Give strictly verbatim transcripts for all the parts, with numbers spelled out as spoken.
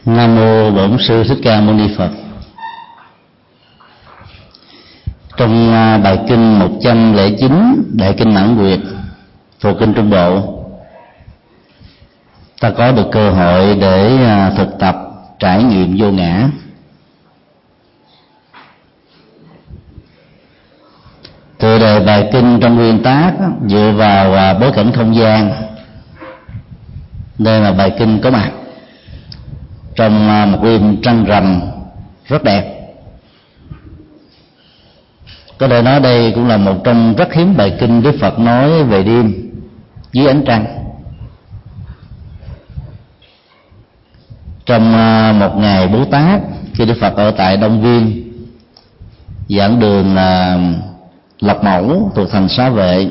Nam mô Bổn Sư Thích Ca Mâu Ni Phật. Trong bài kinh một trăm lẻ chín Đại kinh Mãn Nguyệt thuộc kinh Trung Bộ, ta có được cơ hội để thực tập trải nghiệm vô ngã. Tựa đề bài kinh trong nguyên tác dựa vào bối cảnh không gian nơi mà bài kinh có mặt, trong một đêm trăng rằm rất đẹp. Có thể nói đây cũng là một trong rất hiếm bài kinh Đức Phật nói về đêm dưới ánh trăng. Trong một ngày Bố Tát, khi Đức Phật ở tại Đông Viên giảng đường là Lộc Mẫu thuộc thành Xá Vệ,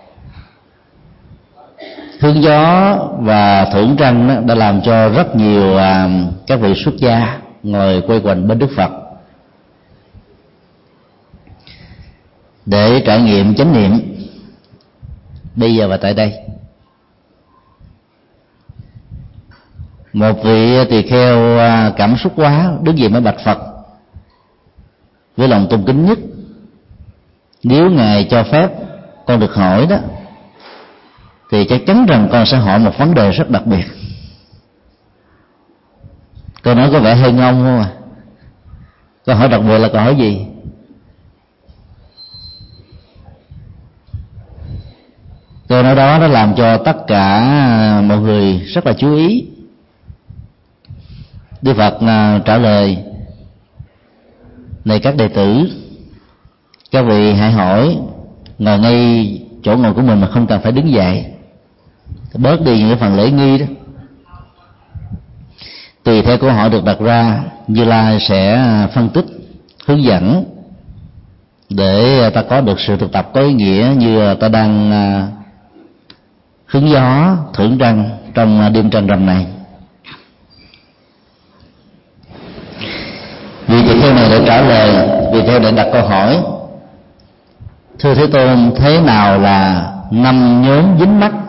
hướng gió và thưởng trăng đã làm cho rất nhiều các vị xuất gia ngồi quay quanh bên Đức Phật để trải nghiệm chánh niệm bây giờ và tại đây. Một vị tỳ kheo cảm xúc quá đứng dậy mới bạch Phật với lòng tôn kính nhất: nếu Ngài cho phép con được hỏi đó, thì chắc chắn rằng con sẽ hỏi một vấn đề rất đặc biệt. Câu nói có vẻ hơi ngông không à? Câu hỏi đặc biệt là câu hỏi gì? Câu nói đó nó làm cho tất cả mọi người rất là chú ý. Đức Phật trả lời: này các đệ tử, các vị hãy hỏi, ngồi ngay chỗ ngồi của mình mà không cần phải đứng dậy, bớt đi những cái phần lễ nghi đó. Tùy theo câu hỏi được đặt ra, Như Lai sẽ phân tích, hướng dẫn để ta có được sự thực tập có ý nghĩa, như ta đang hứng gió thưởng trăng trong đêm trăng rằm này. Vì tỳ kheo này đã trả lời, vì theo để đặt câu hỏi: thưa Thế Tôn, thế nào là năm nhóm dính mắc?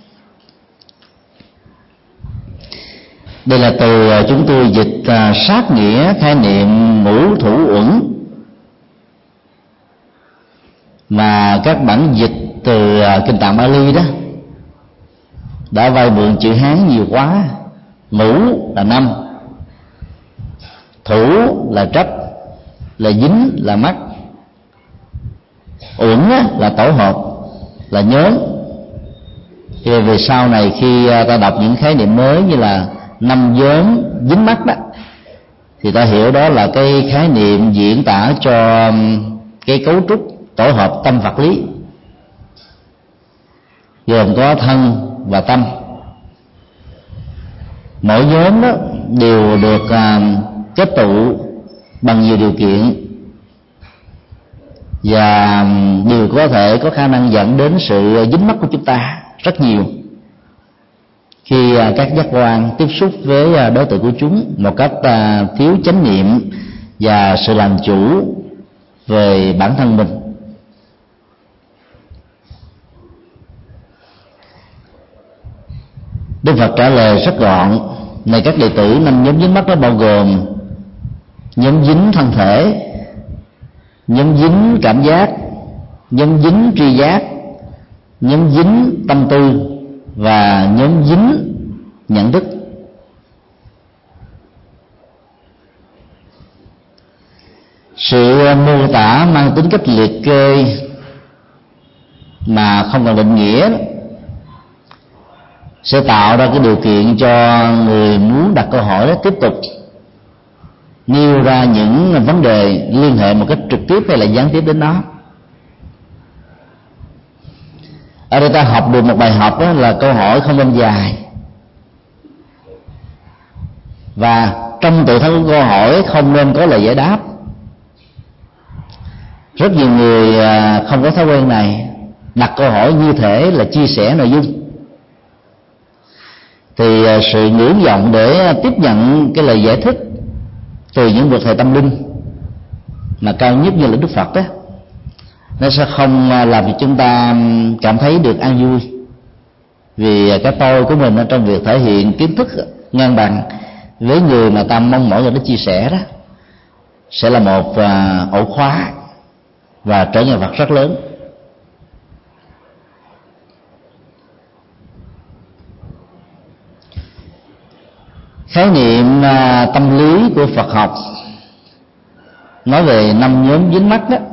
Đây là từ chúng tôi dịch sát nghĩa khái niệm ngũ thủ uẩn, mà các bản dịch từ kinh Tạng Bali đó đã vay mượn chữ Hán nhiều quá. Ngũ là năm, thủ là trách, là dính, là mắc, uẩn là tổ hợp, là nhóm. Thì về sau này khi ta đọc những khái niệm mới như là năm nhóm dính mắc đó, thì ta hiểu đó là cái khái niệm diễn tả cho cái cấu trúc tổ hợp tâm vật lý, gồm có thân và tâm. Mỗi nhóm đó đều được kết tụ bằng nhiều điều kiện và đều có thể có khả năng dẫn đến sự dính mắc của chúng ta rất nhiều khi các giác quan tiếp xúc với đối tượng của chúng một cách thiếu chánh niệm và sự làm chủ về bản thân mình. Đức Phật trả lời rất gọn: này các đệ tử, năm nhóm dính mắc đó bao gồm nhóm dính thân thể, nhóm dính cảm giác, nhóm dính tri giác, nhóm dính tâm tư và nhóm dính nhận thức. Sự mô tả mang tính cách liệt kê mà không cần định nghĩa sẽ tạo ra cái điều kiện cho người muốn đặt câu hỏi đó tiếp tục nêu ra những vấn đề liên hệ một cách trực tiếp hay là gián tiếp đến nó. Ở đây ta học được một bài học đó là câu hỏi không nên dài, và trong tự thân của câu hỏi không nên có lời giải đáp. Rất nhiều người không có thói quen này, đặt câu hỏi như thể là chia sẻ nội dung. Thì sự ngưỡng vọng để tiếp nhận cái lời giải thích từ những bậc thầy tâm linh mà cao nhất như là Đức Phật đó, nó sẽ không làm cho chúng ta cảm thấy được an vui. Vì cái tôi của mình trong việc thể hiện kiến thức ngang bằng với người mà ta mong mỏi người đó chia sẻ đó sẽ là một uh, ổ khóa và trở ngại vật rất lớn. Khái niệm uh, tâm lý của Phật học nói về năm nhóm dính mắc đó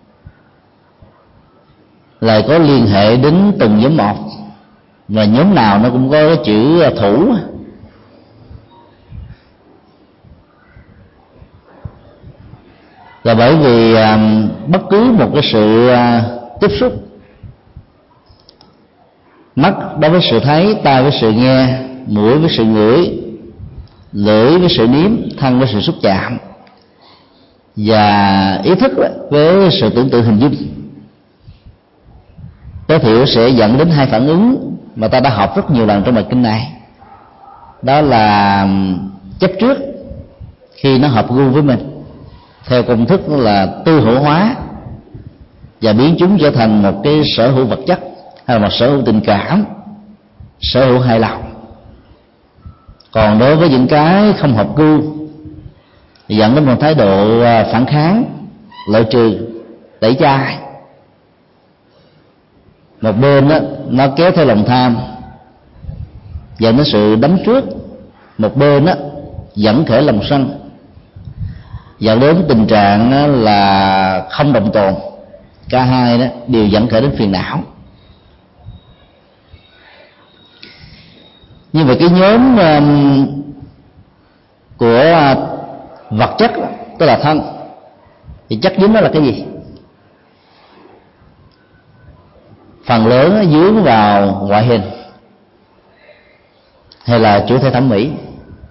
là có liên hệ đến từng nhóm một, và nhóm nào nó cũng có cái chữ thủ. Là bởi vì à, bất cứ một cái sự à, tiếp xúc, mắt đối với sự thấy, tai với sự nghe, mũi với sự ngửi, lưỡi với sự nếm, thân với sự xúc chạm, và ý thức với sự tưởng tượng hình dung, tối thiểu sẽ dẫn đến hai phản ứng mà ta đã học rất nhiều lần trong bài kinh này. Đó là chấp trước khi nó hợp gu với mình theo công thức là tư hữu hóa và biến chúng trở thành một cái sở hữu vật chất hay là một sở hữu tình cảm, sở hữu hài lòng. Còn đối với những cái không hợp gu thì dẫn đến một thái độ phản kháng, loại trừ, tẩy chay. Một bên đó, nó kéo theo lòng tham dẫn đến sự đấm trước, một bên đó, dẫn khởi lòng sân dẫn đến tình trạng là không đồng tồn. Cả hai đó đều dẫn khởi đến phiền não. như vậy cái nhóm um, của vật chất đó, tức là thân, thì chất dính đó là cái gì? Phần lớn nó dướng vào ngoại hình hay là chủ thể thẩm mỹ.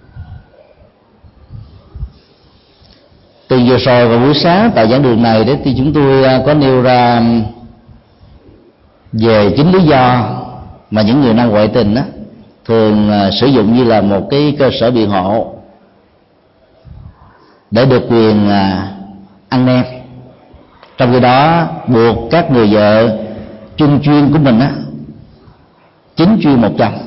Từ vừa rồi vào buổi sáng tại giảng đường này đấy thì chúng tôi có nêu ra về chính lý do mà những người nam ngoại tình đó thường sử dụng như là một cái cơ sở biện hộ để được quyền ăn nem, trong khi đó buộc các người vợ chung chuyên của mình á chính chuyên một chồng.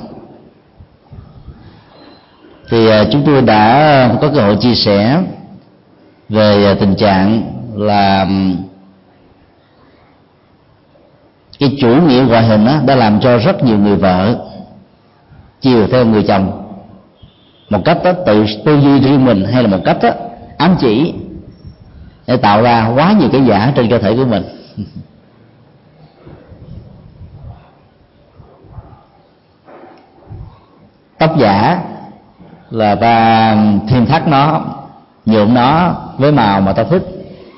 Thì chúng tôi đã có cơ hội chia sẻ về tình trạng là cái chủ nghĩa ngoại hình đó đã làm cho rất nhiều người vợ chiều theo người chồng một cách đó, tự tư duy riêng mình, hay là một cách đó, ám chỉ để tạo ra quá nhiều cái giả trên cơ thể của mình. Tóc giả là ta thêm thắt nó, nhuộm nó với màu mà ta thích.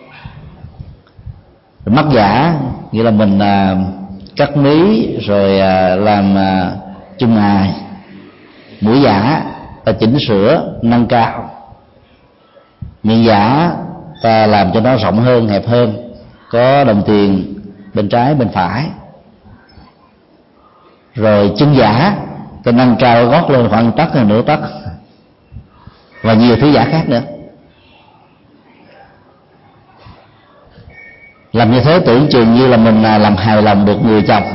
Mắt giả nghĩa là mình à, cắt mí rồi à, làm à, chung ngài. Mũi giả ta chỉnh sửa nâng cao. Miệng giả ta làm cho nó rộng hơn, hẹp hơn, có đồng tiền bên trái bên phải. Rồi chân giả ta nâng cao gót lên khoảng tấc hay nửa tấc, và nhiều thứ giả khác nữa. Làm như thế tưởng chừng như là mình làm hài lòng được người chồng,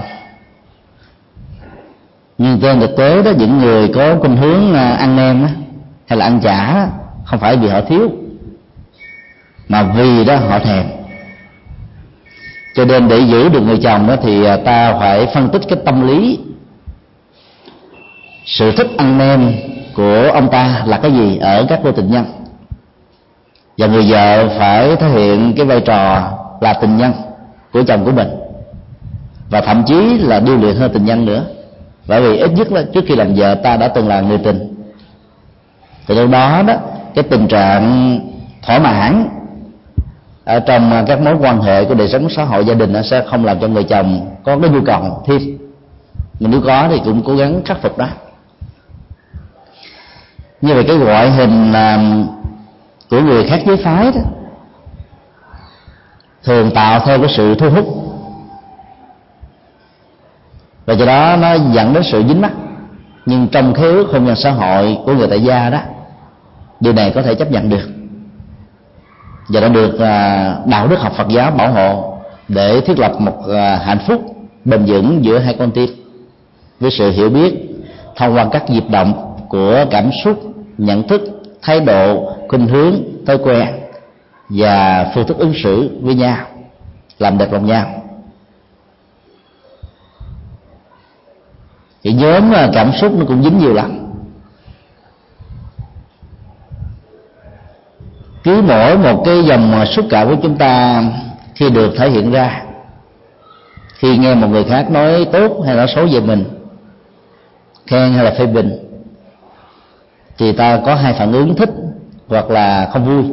nhưng trên thực tế đó, những người có khuynh hướng ăn nem hay là ăn chả không phải vì họ thiếu, mà vì đó họ thèm. Cho nên để giữ được người chồng đó thì ta phải phân tích cái tâm lý, sự thích ăn nem của ông ta là cái gì ở các đôi tình nhân, và người vợ phải thể hiện cái vai trò là tình nhân của chồng của mình, và thậm chí là điêu luyện hơn tình nhân nữa, bởi vì ít nhất là trước khi làm vợ ta đã từng là người tình. Từ lúc đó đó cái tình trạng thỏa mãn ở trong các mối quan hệ của đời sống xã hội gia đình nó sẽ không làm cho người chồng có cái nhu cầu thêm, nhưng nếu có thì cũng cố gắng khắc phục đó. Như vậy cái ngoại hình của người khác giới phái đó thường tạo theo cái sự thu hút, và do đó nó dẫn đến sự dính mắc. Nhưng trong khế ước hôn nhân xã hội của người tại gia đó, điều này có thể chấp nhận được, và đã được đạo đức học Phật giáo bảo hộ để thiết lập một hạnh phúc bền vững giữa hai con tim, với sự hiểu biết thông qua các nhịp động của cảm xúc nhận thức, thái độ, khuynh hướng, thói quen và phương thức ứng xử với nhau, làm đẹp lòng nhau. Thì nhóm cảm xúc nó cũng dính nhiều lắm. Cứ mỗi một cái dòng xúc cảm của chúng ta khi được thể hiện ra, khi nghe một người khác nói tốt hay nói xấu về mình, khen hay là phê bình, thì ta có hai phản ứng thích hoặc là không vui.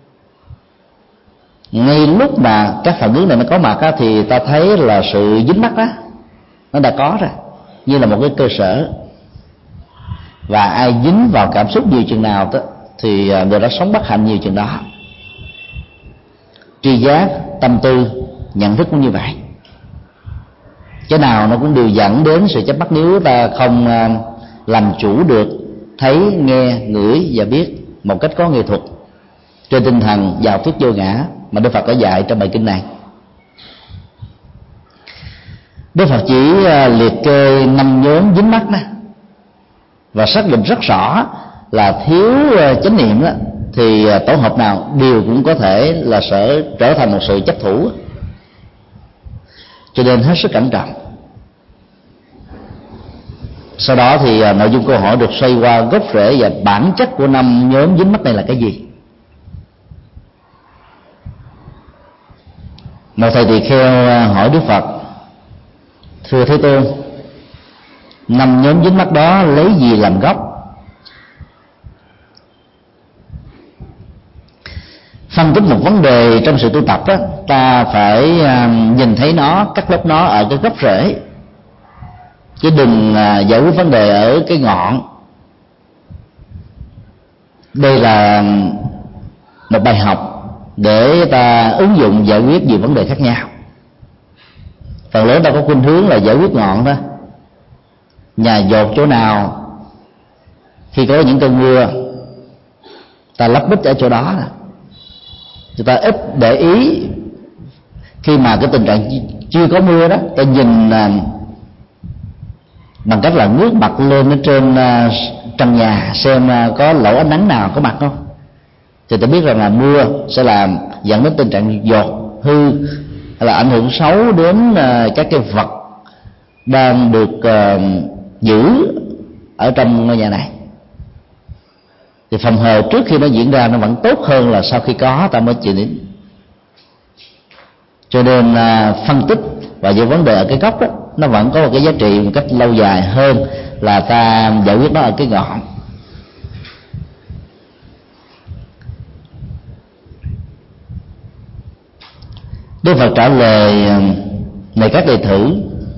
Ngay lúc mà các phản ứng này nó có mặt á, thì ta thấy là sự dính mắc đó nó đã có rồi, như là một cái cơ sở. Và ai dính vào cảm xúc nhiều chừng nào đó, thì người đó sống bất hạnh nhiều chừng đó. Tri giác, tâm tư, nhận thức cũng như vậy. Cái nào nó cũng đều dẫn đến sự chấp mắc nếu ta không làm chủ được thấy, nghe, ngửi và biết một cách có nghệ thuật, trên tinh thần vào thuyết vô ngã mà Đức Phật đã dạy trong bài kinh này. Đức Phật chỉ liệt kê năm nhóm dính mắc đó, và xác định rất rõ là thiếu chánh niệm đó, thì tổ hợp nào đều cũng có thể là sẽ trở thành một sự chấp thủ. Cho nên hết sức cẩn trọng. Sau đó thì nội dung câu hỏi được xoay qua gốc rễ và bản chất của năm nhóm dính mắc này là cái gì. Một thầy tỳ kheo hỏi Đức Phật: thưa Thế Tôn, năm nhóm dính mắc đó lấy gì làm gốc? Phân tích một vấn đề trong sự tu tập đó, ta phải nhìn thấy nó, cắt lớp nó ở cái gốc rễ, chứ đừng giải quyết vấn đề ở cái ngọn. Đây là một bài học để ta ứng dụng giải quyết nhiều vấn đề khác nhau. Phần lớn ta có khuynh hướng là giải quyết ngọn đó, nhà dột chỗ nào khi có những cơn mưa ta lấp bít ở chỗ đó. Chúng ta ít để ý khi mà cái tình trạng chưa có mưa đó, ta nhìn bằng cách là ngước mặt lên ở trên trần nhà xem có lỗ ánh nắng nào có mặt không, thì ta biết rằng là mưa sẽ làm dẫn đến tình trạng dột hư, hay là ảnh hưởng xấu đến các cái vật đang được giữ ở trong ngôi nhà này. Thì phòng hờ trước khi nó diễn ra nó vẫn tốt hơn là sau khi có ta mới chịu đến. Cho nên phân tích và những vấn đề ở cái gốc đó, nó vẫn có một cái giá trị một cách lâu dài hơn là ta giải quyết nó ở cái ngọn. Đức Phật trả lời: này các đệ tử,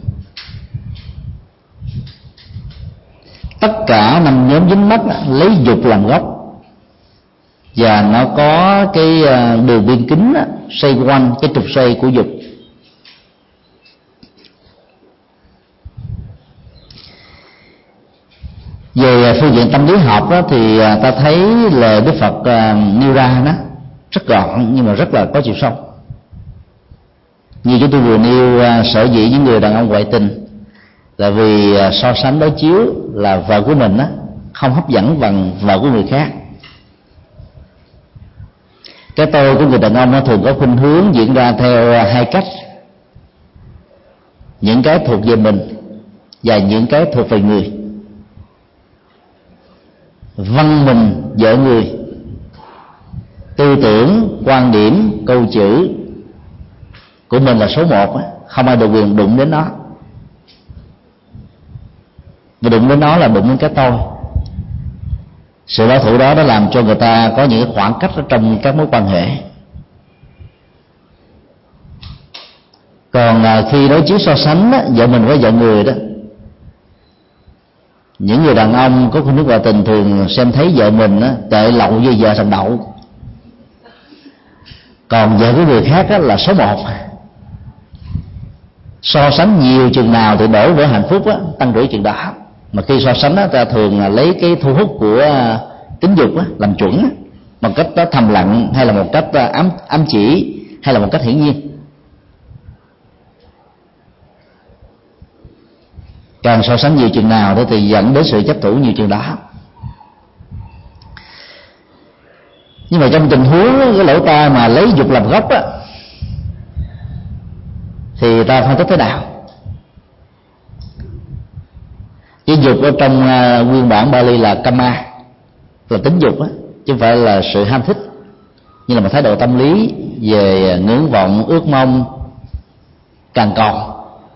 tất cả năm nhóm dính mắc lấy dục làm gốc, và nó có cái đường biên kính xoay quanh cái trục xoay của dục. Về phương diện tâm lý học đó, thì ta thấy lời Đức Phật nêu ra đó rất gọn nhưng mà rất là có chiều sâu. Như chúng tôi vừa nêu, sở dĩ những người đàn ông ngoại tình là vì so sánh đối chiếu là vợ của mình đó không hấp dẫn bằng vợ của người khác. Cái tôi của người đàn ông nó thường có khuynh hướng diễn ra theo hai cách: những cái thuộc về mình và những cái thuộc về người. Văn mình vợ người, tư tưởng, quan điểm, câu chữ của mình là số một, không ai được quyền đụng đến nó. Và đụng đến nó là đụng đến cái tôi. Sự bảo thủ đó đã làm cho người ta có những khoảng cách ở trong các mối quan hệ. Còn khi đối chiếu so sánh đó, vợ mình với vợ người đó, những người đàn ông có khuynh hướng ngoại tình thường xem thấy vợ mình đó, tệ lậu như vợ thằng đậu, còn vợ của người khác đó là số một. So sánh nhiều chừng nào thì đổ vỡ hạnh phúc đó, tăng rủi chừng đó. Mà khi so sánh đó, ta thường là lấy cái thu hút của tính dục đó, làm chuẩn đó, một cách đó thầm lặng hay là một cách ám ám chỉ hay là một cách hiển nhiên. Càng so sánh nhiều chừng nào đó thì dẫn đến sự chấp thủ nhiều chừng đó. Nhưng mà trong tình huống cái lỗ tai mà lấy dục làm gốc á, thì ta phân tích thế nào? Cái dục ở trong uh, nguyên bản Bali là kama, là tính dục á, chứ không phải là sự ham thích, như là một thái độ tâm lý về ngưỡng vọng, ước mong, càng cầu.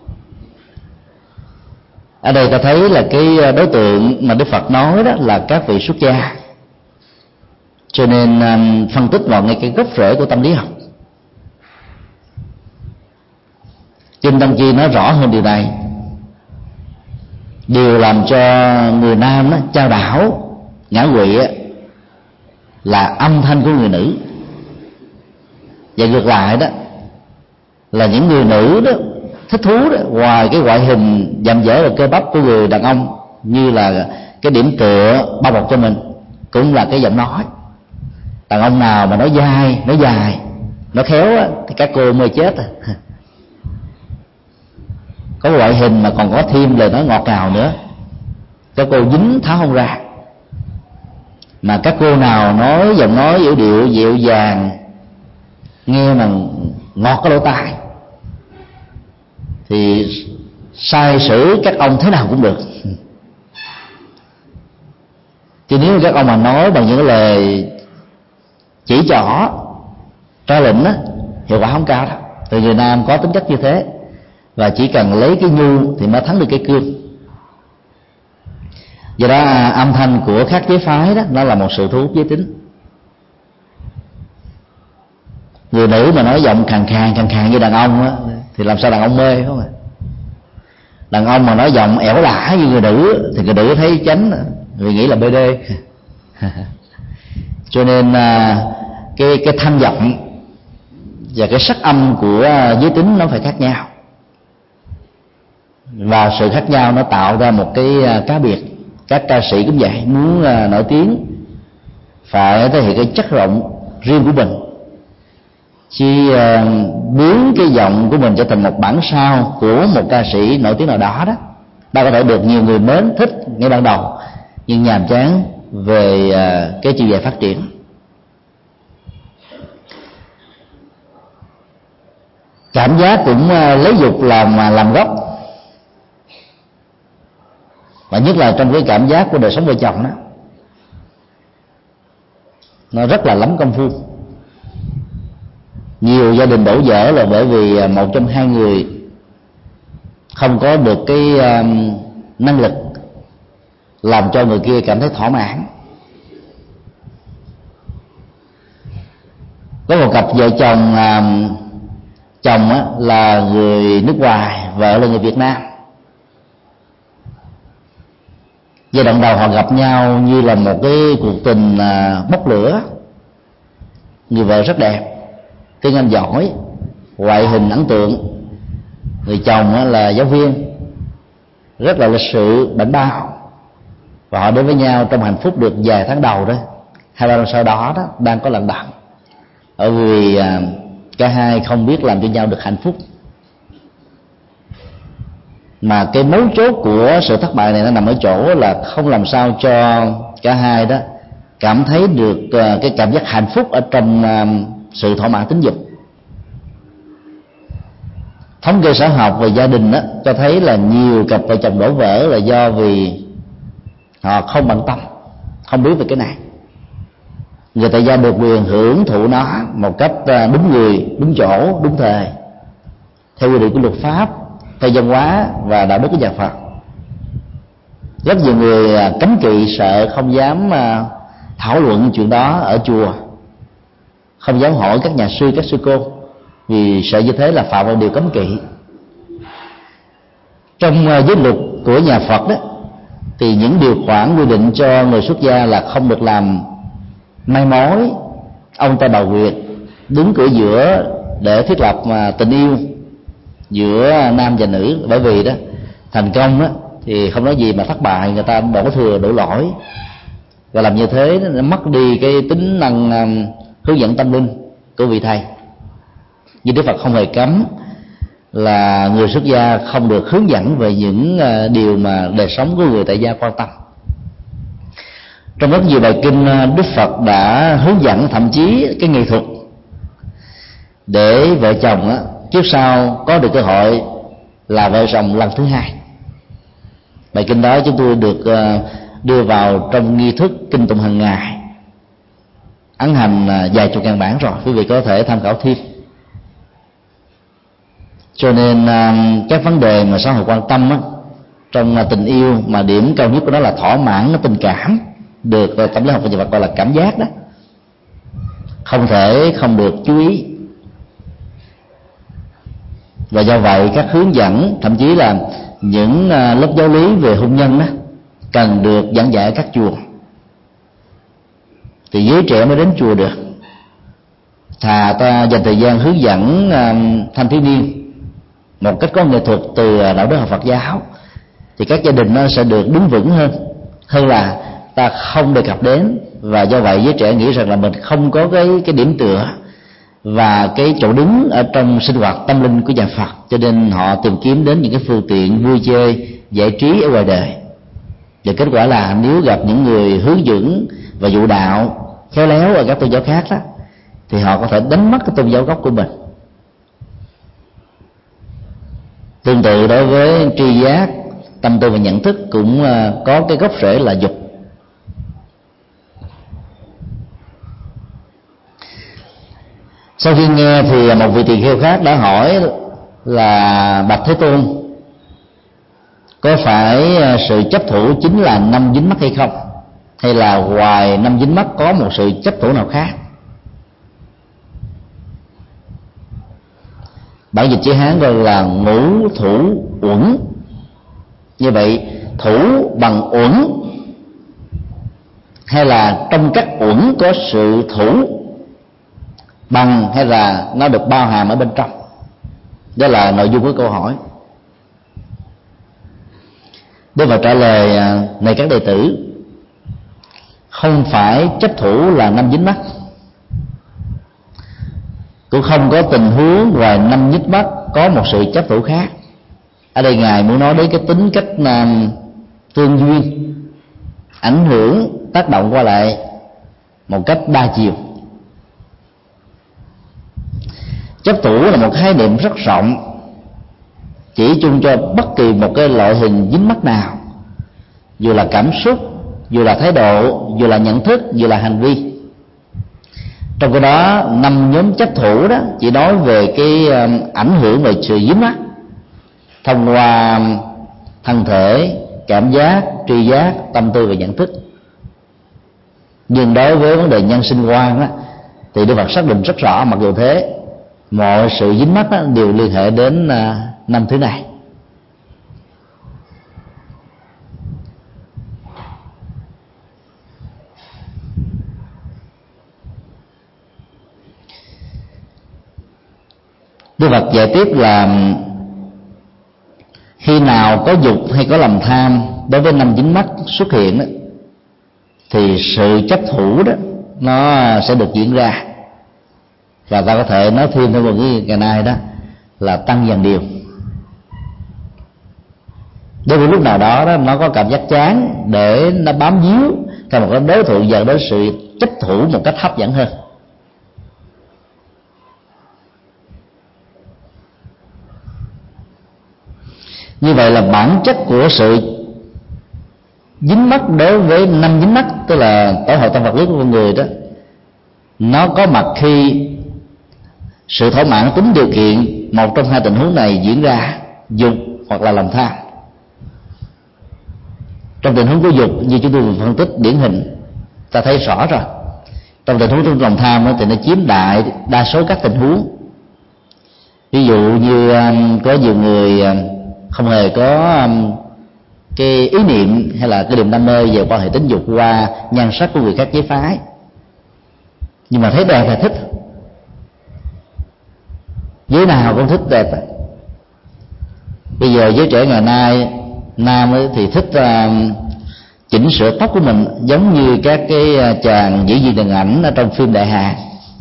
Ở đây ta thấy là cái đối tượng mà Đức Phật nói đó là các vị xuất gia, cho nên um, phân tích vào ngay cái gốc rễ của tâm lý học. Kinh Tăng Chi nói rõ hơn điều này. Điều làm cho người nam đó chao đảo, ngã quỵ là âm thanh của người nữ, và ngược lại đó là những người nữ đó thích thú đó, ngoài cái ngoại hình dặm dẻ và cơ bắp của người đàn ông như là cái điểm tựa bao bọc cho mình, cũng là cái giọng nói. Đàn ông nào mà nói dai, nói dài, nói khéo á, thì các cô mê chết à. Có ngoại hình mà còn có thêm lời nói ngọt ngào nữa, các cô dính tháo không ra. Mà các cô nào nói giọng nói yểu điệu dịu dàng, nghe mà ngọt cái lỗ tai, thì sai sử các ông thế nào cũng được. Chứ nếu các ông mà nói bằng những cái lời chỉ trỏ, ra lệnh á, hiệu quả không cao đâu. Vì người nam có tính cách như thế, và chỉ cần lấy cái nhu thì mới thắng được cái cương. Do đó âm thanh của các giới phái đó, nó là một sự thu hút giới tính. Người nữ mà nói giọng khàn khàn khàn khàn như đàn ông á, thì làm sao đàn ông mê, không ạ? Đàn ông mà nói giọng ẻo lả như người nữ thì người nữ thấy chánh, vì nghĩ là bê đê. Cho nên cái cái thanh giọng và cái sắc âm của giới tính nó phải khác nhau, và sự khác nhau nó tạo ra một cái cá biệt. Các ca sĩ cũng vậy, muốn nổi tiếng phải thể hiện cái chất giọng riêng của mình, chỉ biến cái giọng của mình trở thành một bản sao của một ca sĩ nổi tiếng nào đó đó. Ta có thể được nhiều người mến thích ngay ban đầu, nhưng nhàm chán về cái chiều dài phát triển. Cảm giác cũng lấy dục làm làm gốc, và nhất là trong cái cảm giác của đời sống vợ chồng đó, nó rất là lắm công phu. Nhiều gia đình đổ vỡ là bởi vì một trong hai người không có được cái um, năng lực làm cho người kia cảm thấy thỏa mãn. Có một cặp vợ chồng, um, chồng á, là người nước ngoài, vợ là người Việt Nam. Giai đoạn đầu họ gặp nhau như là một cái cuộc tình uh, bốc lửa. Người vợ rất đẹp, tiếng Anh giỏi, ngoại hình ấn tượng. Người chồng là giáo viên, rất là lịch sự, bảnh bao, và họ đến với nhau trong hạnh phúc được vài tháng đầu đó. Hai ba năm sau đó đó đang có lận đận, bởi vì à, cả hai không biết làm cho nhau được hạnh phúc. Mà cái mấu chốt của sự thất bại này nó nằm ở chỗ là không làm sao cho cả hai đó cảm thấy được à, cái cảm giác hạnh phúc ở trong à, sự thỏa mãn tính dục. Thống kê xã học về gia đình đó cho thấy là nhiều cặp vợ chồng đổ vỡ là do vì họ không bận tâm, không biết về cái này. Người tại gia được quyền hưởng thụ nó một cách đúng người, đúng chỗ, đúng thời, theo quy định của luật pháp, theo văn hóa và đạo đức của nhà Phật. Rất nhiều người cấm kỵ, sợ không dám thảo luận chuyện đó ở chùa, không dám hỏi các nhà sư, các sư cô, vì sợ như thế là phạm vào điều cấm kỵ. Trong giới luật của nhà Phật đó, thì những điều khoản quy định cho người xuất gia là không được làm mai mối, ông ta bà Nguyệt, đứng cửa giữa để thiết lập tình yêu giữa nam và nữ. Bởi vì đó thành công đó thì không nói gì, mà thất bại người ta đổ thừa đổ lỗi, và làm như thế nó mất đi cái tính năng hướng dẫn tâm linh của vị thầy. Nhưng Đức Phật không hề cấm là người xuất gia không được hướng dẫn về những điều mà đời sống của người tại gia quan tâm. Trong rất nhiều bài kinh, Đức Phật đã hướng dẫn thậm chí cái nghệ thuật để vợ chồng á, trước sau có được cơ hội là vợ chồng lần thứ hai. Bài kinh đó chúng tôi được đưa vào trong nghi thức kinh tụng hàng ngày, ấn hành vài chục ngàn bản rồi, quý vị có thể tham khảo thêm. Cho nên các vấn đề mà xã hội quan tâm á, trong tình yêu mà điểm cao nhất của nó là thỏa mãn tình cảm, được tâm lý học và vật gọi là cảm giác đó, không thể không được chú ý. Và do vậy các hướng dẫn, thậm chí là những lớp giáo lý về hôn nhân đó, cần được giảng dạy ở các chùa, thì giới trẻ mới đến chùa được. Thà ta dành thời gian hướng dẫn thanh thiếu niên một cách có nghệ thuật từ đạo đức học Phật giáo, thì các gia đình nó sẽ được đứng vững hơn hơn là ta không đề cập đến. Và do vậy giới trẻ nghĩ rằng là mình không có cái cái điểm tựa và cái chỗ đứng ở trong sinh hoạt tâm linh của nhà Phật, cho nên họ tìm kiếm đến những cái phương tiện vui chơi giải trí ở ngoài đời. Và kết quả là nếu gặp những người hướng dẫn và dụ đạo khéo léo ở các tôn giáo khác đó, thì họ có thể đánh mất cái tôn giáo gốc của mình. Tương tự đối với tri giác, tâm tư và nhận thức cũng có cái gốc rễ là dục. Sau khi nghe thì một vị tỳ kheo khác đã hỏi là: bạch Thế Tôn, có phải sự chấp thủ chính là năm dính mắc hay không, hay là ngoài năm dính mắc có một sự chấp thủ nào khác? Bản dịch chữ Hán gọi là ngũ thủ uẩn. Như vậy thủ bằng uẩn, hay là trong các uẩn có sự thủ bằng, hay là nó được bao hàm ở bên trong? Đó là nội dung của câu hỏi. Để vào trả lời này các đệ tử, không phải chấp thủ là năm dính mắc, cũng không có tình huống ngoài năm dính mắc có một sự chấp thủ khác. Ở đây Ngài muốn nói đến cái tính cách tương duyên, ảnh hưởng, tác động qua lại một cách đa chiều. Chấp thủ là một khái niệm rất rộng, chỉ chung cho bất kỳ một cái loại hình dính mắc nào, dù là cảm xúc, dù là thái độ, dù là nhận thức, dù là hành vi. Trong cái đó, năm nhóm chấp thủ đó chỉ nói về cái ảnh hưởng về sự dính mắc thông qua thân thể, cảm giác, tri giác, tâm tư và nhận thức. Nhưng đối với vấn đề nhân sinh quan đó, thì Đức Phật xác định rất rõ, mặc dù thế mọi sự dính mắc đó đều liên hệ đến năm thứ này. Đức Phật giải tiếp là khi nào có dục hay có lòng tham đối với năm dính mắc xuất hiện đó, thì sự chấp thủ đó nó sẽ được diễn ra. Và ta có thể nói thêm theo một cái ngày nay đó là tăng dần điều. Đến một lúc nào đó, đó nó có cảm giác chán để nó bám víu theo một cái đối tượng dẫn đến sự chấp thủ một cách hấp dẫn hơn. Như vậy là bản chất của sự dính mắc đối với năm dính mắc, tức là tổ hợp tâm vật lý của con người đó, nó có mặt khi sự thỏa mãn tính điều kiện một trong hai tình huống này diễn ra, dục hoặc là lòng tham. Trong tình huống của dục, như chúng tôi vừa phân tích điển hình, ta thấy rõ rồi. Trong tình huống của lòng tham thì nó chiếm đại đa số các tình huống. Ví dụ như có nhiều người không hề có cái ý niệm hay là cái niềm đam mê về quan hệ tính dục qua nhan sắc của người khác giới phái, nhưng mà thấy đẹp là thích. Giới nào cũng thích đẹp. Bây giờ giới trẻ ngày nay, nam thì thích uh, chỉnh sửa tóc của mình giống như các cái chàng diễn viên điện ảnh ở trong phim đại Hàn,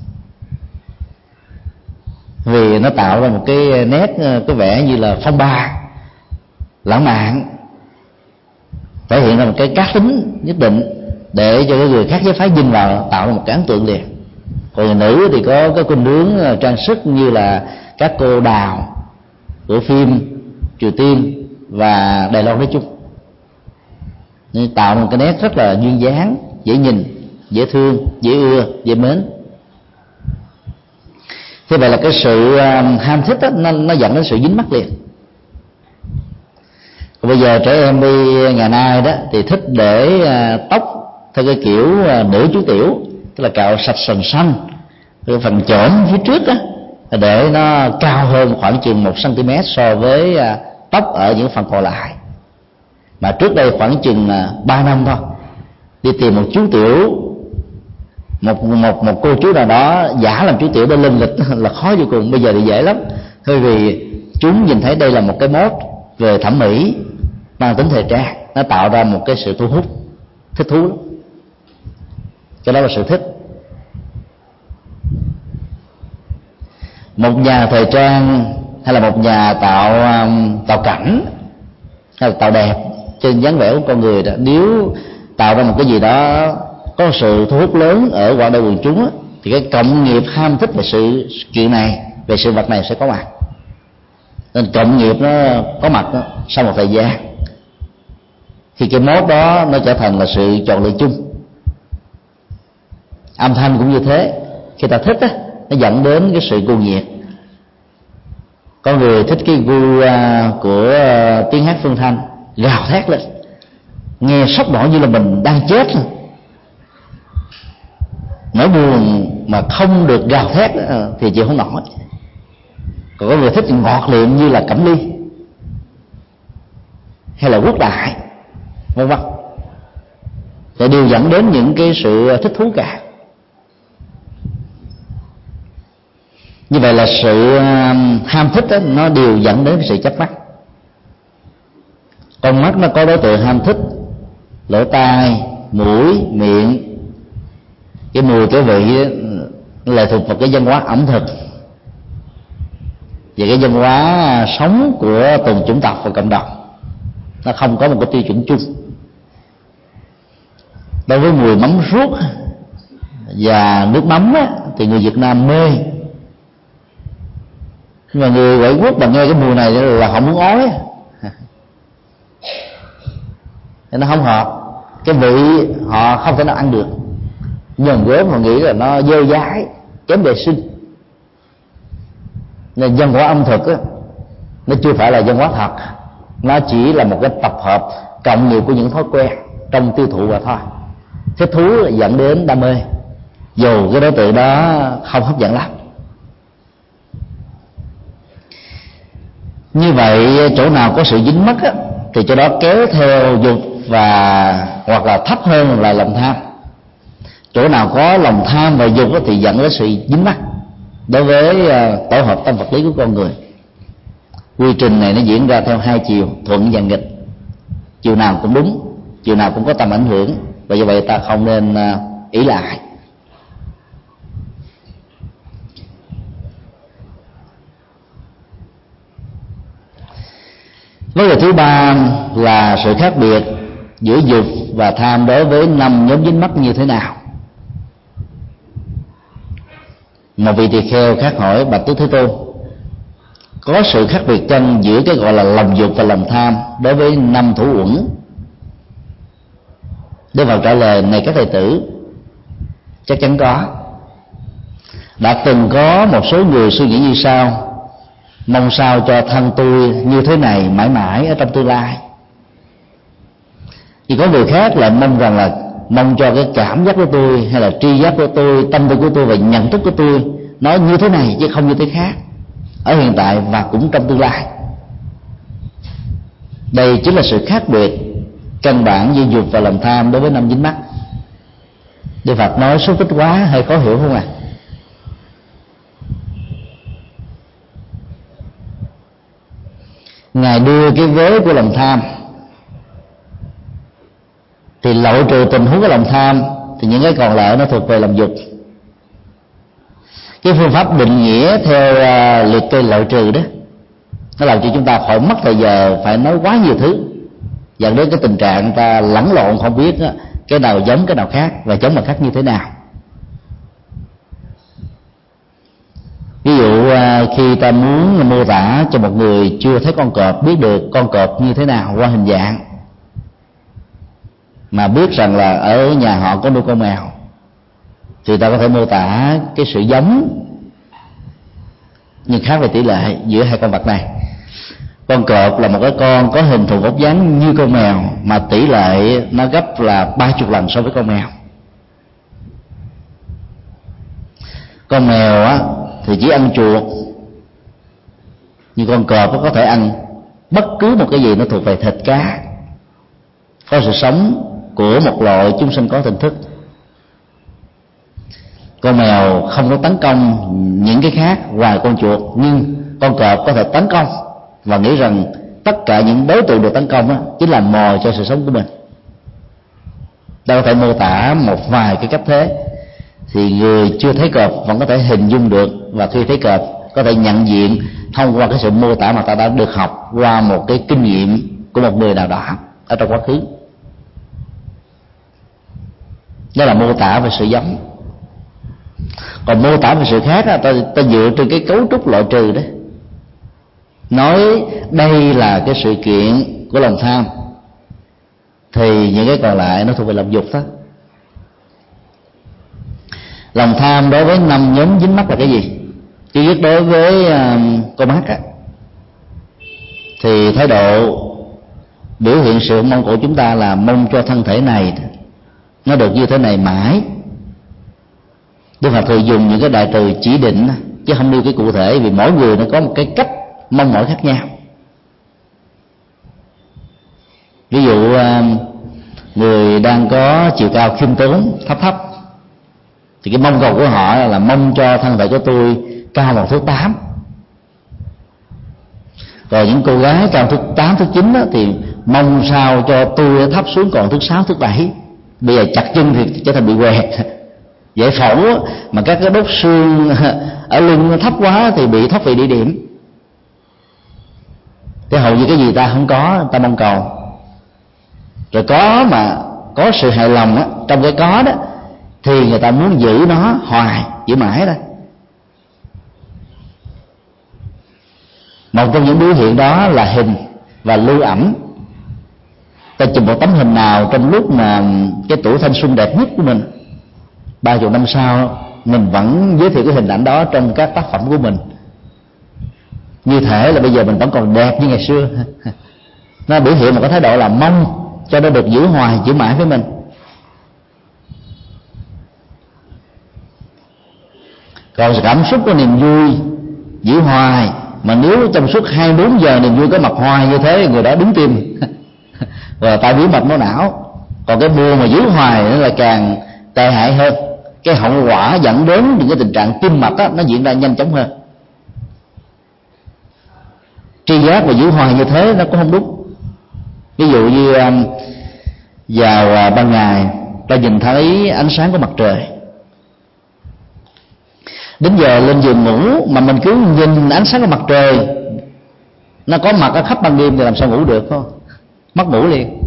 vì nó tạo ra một cái nét có vẻ như là phong ba, lãng mạn, thể hiện ra một cái cá tính nhất định. để cho cái người khác giới phái nhìn vào tạo ra một cái ấn tượng liền. Còn người nữ thì có cái khuynh hướng trang sức như là các cô đào của phim Triều Tiên và Đài Loan nói chung, nên tạo một cái nét rất là duyên dáng, dễ nhìn, dễ thương, dễ ưa, dễ mến. Thế vậy là cái sự ham thích đó, nó, nó dẫn đến sự dính mắc liền. Còn bây giờ trẻ em đi ngày nay đó thì thích để tóc theo cái kiểu nữ chú tiểu, tức là cạo sạch sần xanh, cái phần chỏm phía trước đó, để nó cao hơn khoảng chừng một xăng-ti-mét so với tóc ở những phần còn lại. Mà trước đây khoảng chừng ba năm thôi, đi tìm một chú tiểu, một một một cô chú nào đó giả làm chú tiểu để lên lịch là khó vô cùng. Bây giờ thì dễ lắm, bởi vì chúng nhìn thấy đây là một cái mốt về thẩm mỹ mang tính thời trang, nó tạo ra một cái sự thu hút, thích thú lắm. Cái đó là sự thích. Một nhà thời trang hay là một nhà tạo tạo cảnh hay là tạo đẹp trên dáng vẻ của con người đó, nếu tạo ra một cái gì đó có sự thu hút lớn ở quảng đại quần chúng đó, thì cái cộng nghiệp ham thích về sự chuyện này, về sự vật này sẽ có mặt. Nên cộng nghiệp nó có mặt đó, sau một thời gian thì cái mốt đó nó trở thành là sự chọn lựa chung. Âm thanh cũng như thế, khi ta thích á, nó dẫn đến cái sự cuồng nhiệt. Có người thích cái gu của tiếng hát phương Thanh, gào thét lên, nghe sốc nổi như là mình đang chết. Nỗi buồn mà không được gào thét thì chịu không nổi. Còn có người thích ngọt liệm như là Cẩm Ly hay là Quốc Đại vân vân, thì đều dẫn đến những cái sự thích thú cả. Như vậy là sự ham thích đó, nó đều dẫn đến sự chấp mắc. Con mắt nó có đối tượng ham thích, lỗ tai, mũi, miệng, cái mùi cái vị lệ thuộc vào cái văn hóa ẩm thực và cái văn hóa sống của từng chủng tộc và cộng đồng. Nó không có một cái tiêu chuẩn chung. Đối với mùi mắm ruốc và nước mắm á, thì người Việt Nam mê, nhưng mà người ngoại quốc mà nghe cái mùi này là họ muốn ói, nó không hợp, cái vị họ không thể nào ăn được. Nhờn gớm họ nghĩ là nó dơ dái, kém vệ sinh. Nên văn hóa âm thực á, nó chưa phải là văn hóa thật, nó chỉ là một cái tập hợp cộng nghiệp của những thói quen trong tiêu thụ và thôi. Thích thú dẫn đến đam mê, dù cái đối tượng đó không hấp dẫn lắm. Như vậy chỗ nào có sự dính mắc á, thì chỗ đó kéo theo dục và hoặc là thấp hơn là lòng tham. Chỗ nào có lòng tham và dục á, thì dẫn đến sự dính mắc đối với tổ hợp tâm vật lý của con người. Quy trình này nó diễn ra theo hai chiều, thuận và nghịch. Chiều nào cũng đúng, chiều nào cũng có tầm ảnh hưởng, và như vậy ta không nên ỷ lại. Vấn đề thứ ba là sự khác biệt giữa dục và tham đối với năm nhóm dính mắc như thế nào. Một vị tỳ kheo khác hỏi bạch Đức Thế Tôn, có sự khác biệt chăng giữa cái gọi là lòng dục và lòng tham đối với năm thủ uẩn? Đức Phật trả lời, này các thầy tử, chắc chắn có. Đã từng có một số người suy nghĩ như sau: mong sao cho thân tôi như thế này mãi mãi ở trong tương lai. Thì có người khác lại mong rằng là mong cho cái cảm giác của tôi hay là tri giác của tôi, tâm tư của tôi và nhận thức của tôi nó như thế này chứ không như thế khác, ở hiện tại và cũng trong tương lai. Đây chính là sự khác biệt căn bản giữa dục và lòng tham đối với năm dính mắc. Đức Phật nói số tích quá hơi khó hiểu không ạ? À? Ngài đưa cái vế của lòng tham, thì loại trừ tình huống của lòng tham thì những cái còn lại nó thuộc về lòng dục. Cái phương pháp định nghĩa theo uh, liệt kê loại trừ đó, nó làm cho chúng ta khỏi mất thời giờ phải nói quá nhiều thứ, dẫn đến cái tình trạng ta lẫn lộn không biết đó, cái nào giống cái nào khác, và giống mà khác như thế nào. Ví dụ khi ta muốn mô tả cho một người chưa thấy con cọp biết được con cọp như thế nào qua hình dạng, mà biết rằng là ở nhà họ có nuôi con mèo, thì ta có thể mô tả cái sự giống nhưng khác về tỷ lệ giữa hai con vật này. Con cọp là một cái con có hình thù vóc dáng như con mèo, mà tỷ lệ nó gấp là ba chục lần so với con mèo. Con mèo á thì chỉ ăn chuột, nhưng con cọp có thể ăn bất cứ một cái gì nó thuộc về thịt cá, có sự sống của một loại chúng sinh có tỉnh thức. Con mèo không có tấn công những cái khác ngoài con chuột, nhưng con cọp có thể tấn công và nghĩ rằng tất cả những đối tượng được tấn công đó chính là mồi cho sự sống của mình. Ta có thể mô tả một vài cái cách thế, thì người chưa thấy cọp vẫn có thể hình dung được, và khi thấy cọp có thể nhận diện thông qua cái sự mô tả mà ta đã được học qua một cái kinh nghiệm của một người nào đó ở trong quá khứ. Đó là mô tả về sự giống. Còn mô tả về sự khác là ta, ta dựa trên cái cấu trúc loại trừ đấy, nói đây là cái sự kiện của lòng tham, thì những cái còn lại nó thuộc về lòng dục đó. Lòng tham đối với năm nhóm dính mắc là cái gì? Chứ nhất đối với uh, con mắt á, thì thái độ biểu hiện sự mong của chúng ta là mong cho thân thể này nó được như thế này mãi. Đức Phật thường dùng những cái đại từ chỉ định chứ không nêu cái cụ thể, vì mỗi người nó có một cái cách mong mỏi khác nhau. Ví dụ người đang có chiều cao khiêm tốn thấp thấp, thì cái mong cầu của họ là mong cho thân thể của tôi cao một thước tám. Rồi những cô gái cao thước tám, thước chín đó, thì mong sao cho tôi thấp xuống còn thước sáu, thước bảy. Bây giờ chặt chân thì trở thành bị què. Giải phẫu mà các cái đốt xương ở lưng thấp quá thì bị thoát vị địa điểm. Thế hầu như cái gì ta không có, ta mong cầu. Rồi có mà có sự hài lòng đó, trong cái có đó, thì người ta muốn giữ nó hoài, giữ mãi đó. Một trong những biểu hiện đó là hình và lưu ảnh. Ta chụp một tấm hình nào trong lúc mà cái tuổi thanh xuân đẹp nhất của mình, ba chục năm sau mình vẫn giới thiệu cái hình ảnh đó trong các tác phẩm của mình, như thể là bây giờ mình vẫn còn đẹp như ngày xưa. Nó biểu hiện một cái thái độ là mong cho nó được giữ hoài, giữ mãi với mình. Còn cảm xúc của niềm vui giữ hoài, mà nếu trong suốt hai mươi bốn giờ niềm vui có mặt hoài như thế, người đó đứng tim và tai biến mạch máu não. Còn cái buồn mà giữ hoài nó là càng tệ hại hơn. Cái hậu quả dẫn đến những cái tình trạng tim mạch đó, nó diễn ra nhanh chóng hơn. Tri giác và giữ hoài như thế nó cũng không đúng. Ví dụ như vào ban ngày ta nhìn thấy ánh sáng của mặt trời, đến giờ lên giường ngủ mà mình cứ nhìn ánh sáng của mặt trời nó có mặt ở khắp ban đêm thì làm sao ngủ được, không? Mất ngủ liền.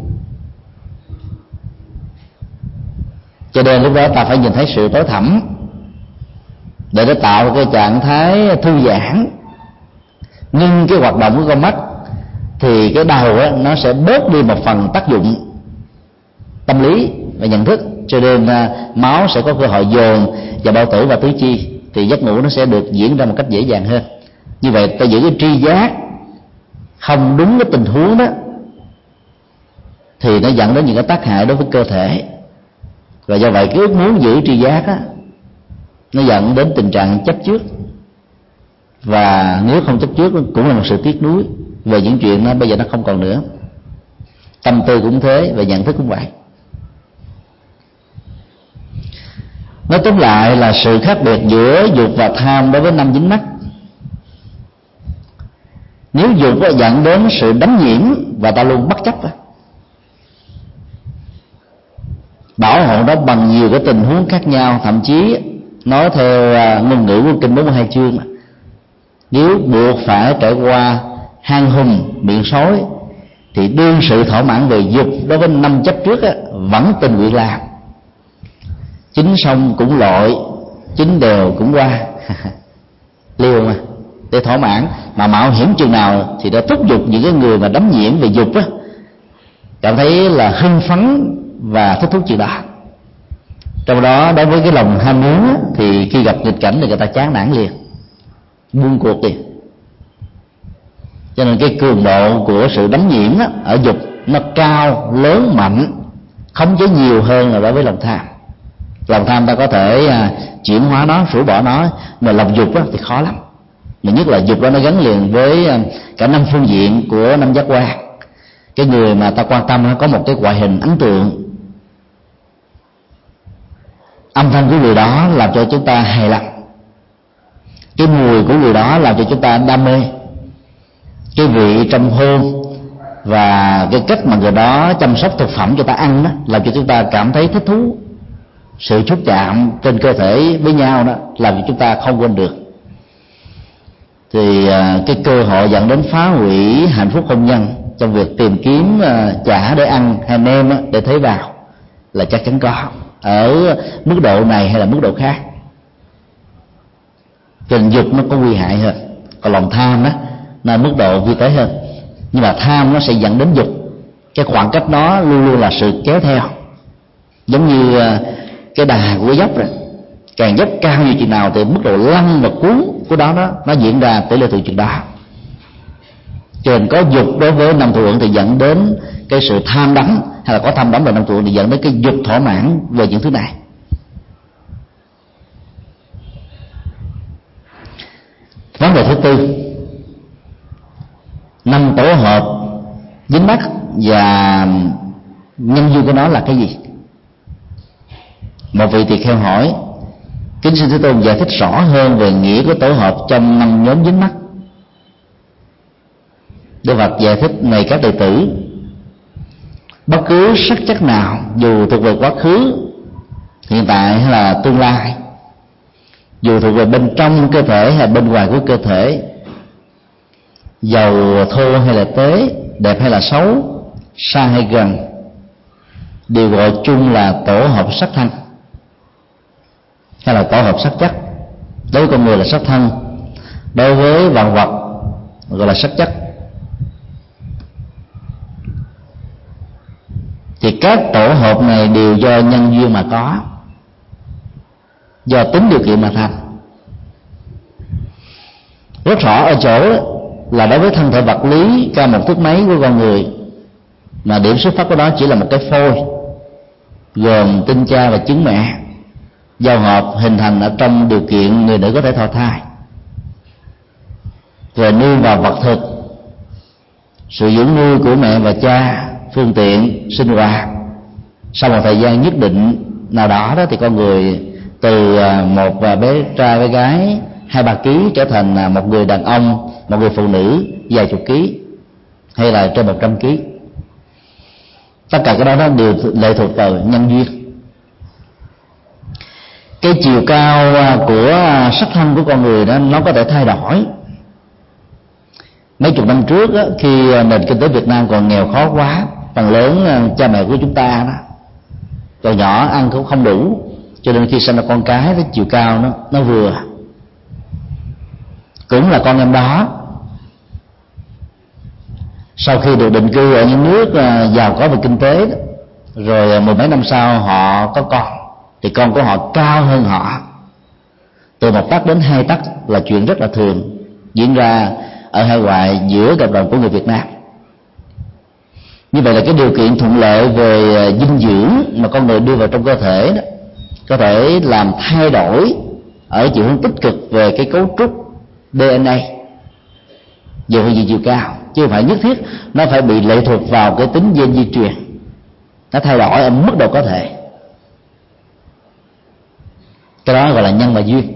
Cho nên lúc đó ta phải nhìn thấy sự tối thẳm để nó tạo cái trạng thái thư giãn, nhưng cái hoạt động của con mắt thì cái đầu đó, nó sẽ bớt đi một phần tác dụng tâm lý và nhận thức, cho nên máu sẽ có cơ hội dồn vào bao tử và tứ chi, thì giấc ngủ nó sẽ được diễn ra một cách dễ dàng hơn. Như vậy ta giữ cái tri giác không đúng cái tình huống đó thì nó dẫn đến những cái tác hại đối với cơ thể. Và do vậy cái ước muốn giữ tri giác á, nó dẫn đến tình trạng chấp trước, và nếu không chấp trước cũng là một sự tiếc nuối về những chuyện nó bây giờ nó không còn nữa. Tâm tư cũng thế, và nhận thức cũng vậy. Nói tóm lại là sự khác biệt giữa dục và tham đối với năm dính mắc. Nếu dục dẫn đến sự đắm nhiễm và ta luôn bất chấp, bảo hộ đó bằng nhiều cái tình huống khác nhau, thậm chí nói theo ngôn ngữ của kinh bốn mươi hai chương, nếu buộc phải trải qua hang hùm miệng sói thì đương sự thỏa mãn về dục đối với năm chấp trước á, vẫn tình nguyện làm. Chính sông cũng lội, chính đều cũng qua liều mà để thỏa mãn. Mà mạo hiểm chừng nào thì đã thúc giục những cái người mà đắm nhiễm về dục á cảm thấy là hưng phấn và thích thú chừng đó. Trong đó đối với cái lòng ham muốn á, thì khi gặp nghịch cảnh thì người ta chán nản liền, buông cuộc liền. Cho nên cái cường độ của sự đắm nhiễm á, ở dục nó cao, lớn, mạnh, khống chế nhiều hơn là đối với lòng tham. Lòng tham ta có thể à, chuyển hóa nó, rũ bỏ nó, mà lòng dục á, thì khó lắm. Mà nhất là dục đó nó gắn liền với à, cả năm phương diện của năm giác quan. Cái người mà ta quan tâm nó có một cái ngoại hình ấn tượng, âm thanh của người đó làm cho chúng ta hài lòng, cái mùi của người đó làm cho chúng ta đam mê, cái vị trong hôn và cái cách mà người đó chăm sóc thực phẩm cho ta ăn đó làm cho chúng ta cảm thấy thích thú. Sự xúc chạm trên cơ thể với nhau đó làm cho chúng ta không quên được. Thì cái cơ hội dẫn đến phá hủy hạnh phúc hôn nhân trong việc tìm kiếm chả để ăn hay nem để thấy vào là chắc chắn có, ở mức độ này hay là mức độ khác. Tình dục nó có nguy hại hơn, còn lòng tham đó là mức độ vi tế hơn. Nhưng mà tham nó sẽ dẫn đến dục, cái khoảng cách đó luôn luôn là sự kéo theo, giống như cái đà của cái dốc rồi, càng dốc cao như chừng nào thì mức độ lăn và cuốn của đó đó nó diễn ra tỷ lệ từ chừng đó. Cho nên có dục đối với năm thụ hưởng thì dẫn đến cái sự tham đắm, hay là có tham đắm về năm thụ hưởng thì dẫn đến cái dục thỏa mãn về những thứ này. Vấn đề thứ tư, năm tổ hợp dính mắc và nhân duyên của nó là cái gì? Một vị tỳ kheo hỏi: kính xin Thế Tôn giải thích rõ hơn về nghĩa của tổ hợp trong năm nhóm dính mắc. Đức Phật giải thích: này các đệ tử, bất cứ sắc chất nào dù thuộc về quá khứ, hiện tại hay là tương lai, dù thuộc về bên trong cơ thể hay bên ngoài của cơ thể, giàu thô hay là tế, đẹp hay là xấu, xa hay gần, đều gọi chung là tổ hợp sắc thân hay là tổ hợp sắc chất. Đối với con người là sắc thân, đối với vạn vật gọi là sắc chất. Thì các tổ hợp này đều do nhân duyên mà có, do tính điều kiện mà thành. Rất rõ ở chỗ là đối với thân thể vật lý cao một thước mấy của con người, mà điểm xuất phát của đó chỉ là một cái phôi gồm tinh cha và trứng mẹ giao hợp hình thành ở trong điều kiện người nữ có thể thọ thai, rồi nương vào vật thực, sự dưỡng nuôi của mẹ và cha, phương tiện sinh hoạt. Sau một thời gian nhất định nào đó đó thì con người từ một bé trai bé gái hai ba ký trở thành một người đàn ông, một người phụ nữ vài chục ký hay là trên một trăm ký. Tất cả cái đó nó đều lệ thuộc vào nhân duyên. Cái chiều cao của sắc thân của con người đó nó có thể thay đổi. Mấy chục năm trước đó, khi nền kinh tế Việt Nam còn nghèo khó quá, phần lớn cha mẹ của chúng ta đó còn nhỏ ăn cũng không đủ, cho nên khi sinh ra con cái cái chiều cao nó nó vừa. Cũng là con em đó, sau khi được định cư ở những nước giàu có về kinh tế đó, rồi mười mấy năm sau họ có con, thì con của họ cao hơn họ từ một tấc đến hai tấc là chuyện rất là thường diễn ra ở hải ngoại giữa cộng đồng của người Việt Nam. Như vậy là cái điều kiện thuận lợi về dinh dưỡng mà con người đưa vào trong cơ thể đó có thể làm thay đổi ở chiều hướng tích cực về cái cấu trúc đê en a về phương diện chiều cao, chứ không phải nhất thiết nó phải bị lệ thuộc vào cái tính gen di truyền. Nó thay đổi ở mức độ có thể. Cái đó gọi là nhân và duyên.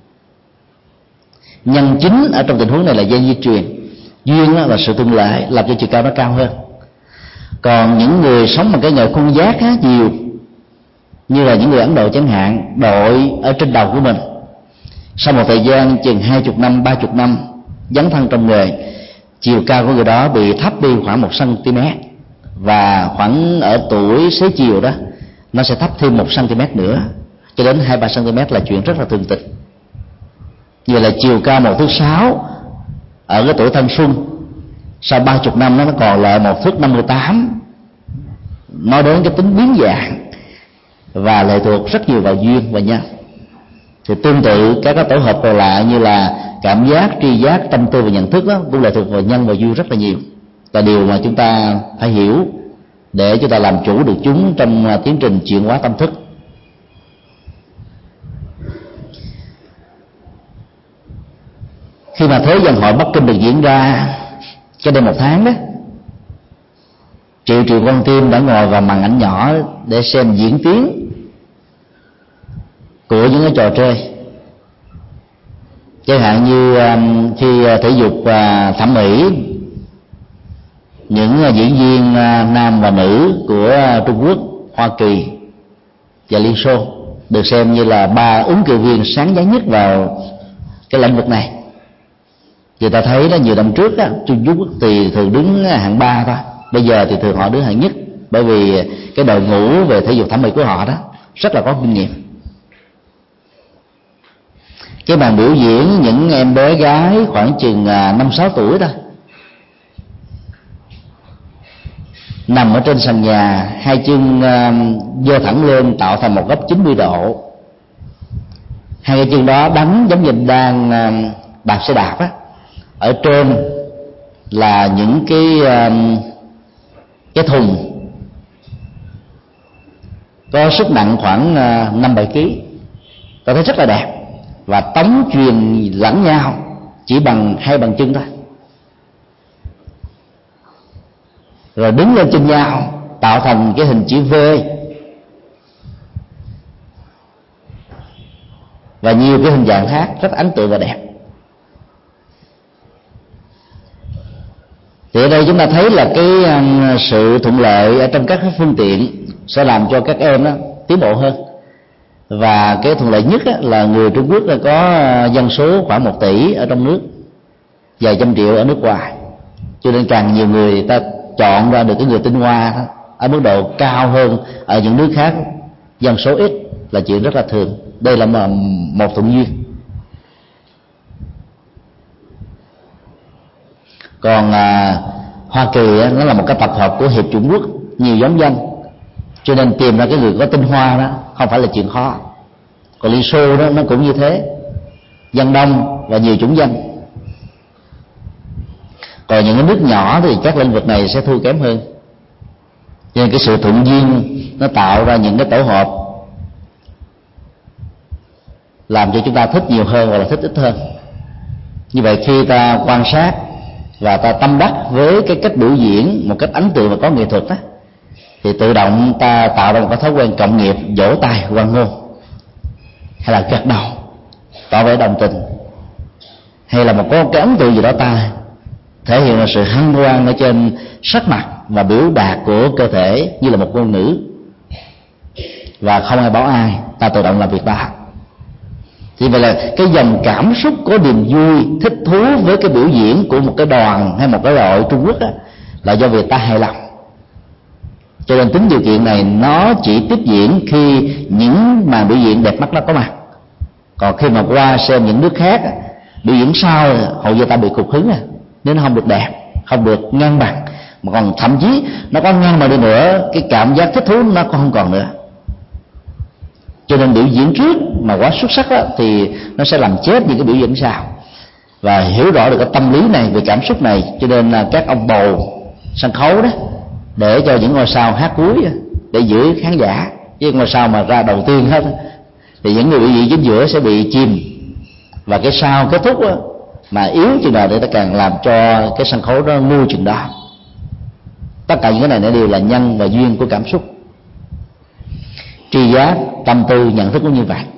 Nhân chính ở trong tình huống này là gen di truyền, duyên là sự thuận lợi làm cho chiều cao nó cao hơn. Còn những người sống bằng cái nghề khuôn giác khá nhiều, như là những người Ấn Độ chẳng hạn, đội ở trên đầu của mình, sau một thời gian chừng hai chục năm, ba chục năm dấn thân trong nghề, chiều cao của người đó bị thấp đi khoảng một xăng-ti-mét, và khoảng ở tuổi xế chiều đó nó sẽ thấp thêm một xăng-ti-mét nữa, cho đến hai ba xăng-ti-mét là chuyện rất là thường tình. Như là chiều cao một thước sáu ở cái tuổi thanh xuân, sau ba chục năm nó còn lại một thước năm mươi tám, nói đến cái tính biến dạng và lệ thuộc rất nhiều vào duyên và nhân. Thì tương tự các cái tổ hợp còn lại như là cảm giác, tri giác, tâm tư và nhận thức đó cũng lệ thuộc vào nhân và duyên rất là nhiều, là điều mà chúng ta phải hiểu để chúng ta làm chủ được chúng trong tiến trình chuyển hóa tâm thức. Khi mà Thế vận hội Bắc Kinh được diễn ra cho đây một tháng đó, triệu triệu con tim đã ngồi vào màn ảnh nhỏ để xem diễn tiến của những cái trò chơi. Chẳng hạn như khi thể dục và thẩm mỹ, những diễn viên nam và nữ của Trung Quốc, Hoa Kỳ và Liên Xô được xem như là ba ứng cử viên sáng giá nhất vào cái lĩnh vực này. Người ta thấy là nhiều năm trước đó, Trung Quốc thì thường đứng hạng ba thôi, bây giờ thì thường họ đứng hạng nhất, bởi vì cái đội ngũ về thể dục thẩm mỹ của họ đó rất là có kinh nghiệm. Cái màn biểu diễn những em bé gái khoảng chừng năm sáu tuổi thôi, nằm ở trên sàn nhà, hai chân giơ thẳng lên tạo thành một góc chín mươi độ, hai cái chân đó đánh giống như đang đạp xe đạp á. Ở trên là những cái cái thùng có sức nặng khoảng năm bảy ký, tôi thấy rất là đẹp, và tống truyền lẫn nhau chỉ bằng hai bàn chân thôi, rồi đứng lên trên nhau tạo thành cái hình chữ V và nhiều cái hình dạng khác rất ấn tượng và đẹp. Thì ở đây chúng ta thấy là cái sự thuận lợi ở trong các phương tiện sẽ làm cho các em đó tiến bộ hơn. Và cái thuận lợi nhất là người Trung Quốc có dân số khoảng một tỷ ở trong nước, vài trăm triệu ở nước ngoài, cho nên càng nhiều người ta chọn ra được cái người tinh hoa đó, ở mức độ cao hơn ở những nước khác dân số ít là chuyện rất là thường. Đây là một thuận duyên. Còn à, Hoa Kỳ á, nó là một cái tập hợp của hiệp chủng quốc nhiều giống dân, cho nên tìm ra cái người có tinh hoa đó không phải là chuyện khó. Còn Liên Xô đó nó cũng như thế, dân đông và nhiều chủng dân. Còn những cái nước nhỏ thì các lĩnh vực này sẽ thua kém hơn. Cho nên cái sự thuận duyên nó tạo ra những cái tổ hợp làm cho chúng ta thích nhiều hơn hoặc là thích ít hơn. Như vậy khi ta quan sát và ta tâm đắc với cái cách biểu diễn một cách ấn tượng và có nghệ thuật đó, thì tự động ta tạo ra một cái thói quen cộng nghiệp vỗ tay hoan hô, hay là gật đầu tỏ vẻ đồng tình, hay là một có cái ấn tượng gì đó ta thể hiện là sự hân hoan ở trên sắc mặt và biểu đạt của cơ thể như là một ngôn ngữ, và không ai báo ai, ta tự động làm việc ta. Thì vậy là cái dòng cảm xúc có niềm vui, thích thú với cái biểu diễn của một cái đoàn hay một cái đội Trung Quốc đó, là do việc ta hài lòng. Cho nên tính điều kiện này nó chỉ tiếp diễn khi những màn biểu diễn đẹp mắt nó có mặt. Còn khi mà qua xem những nước khác biểu diễn sau, hầu như ta bị cục hứng à, nếu nó không được đẹp, không được ngang bằng, mà còn thậm chí nó có ngang bằng đi nữa, cái cảm giác thích thú nó không còn nữa. Cho nên biểu diễn trước mà quá xuất sắc đó, thì nó sẽ làm chết những cái biểu diễn sau. Và hiểu rõ được cái tâm lý này về cảm xúc này, cho nên là các ông bầu sân khấu đó để cho những ngôi sao hát cuối để giữ khán giả, chứ ngôi sao mà ra đầu tiên hết thì những người biểu diễn chính giữa sẽ bị chìm, và cái sao kết thúc đó, mà yếu chừng nào để ta càng làm cho cái sân khấu đó ngu chừng đó. Tất cả những cái này nó đều là nhân và duyên của cảm xúc. Tri giác, tâm tư, nhận thức cũng như vậy.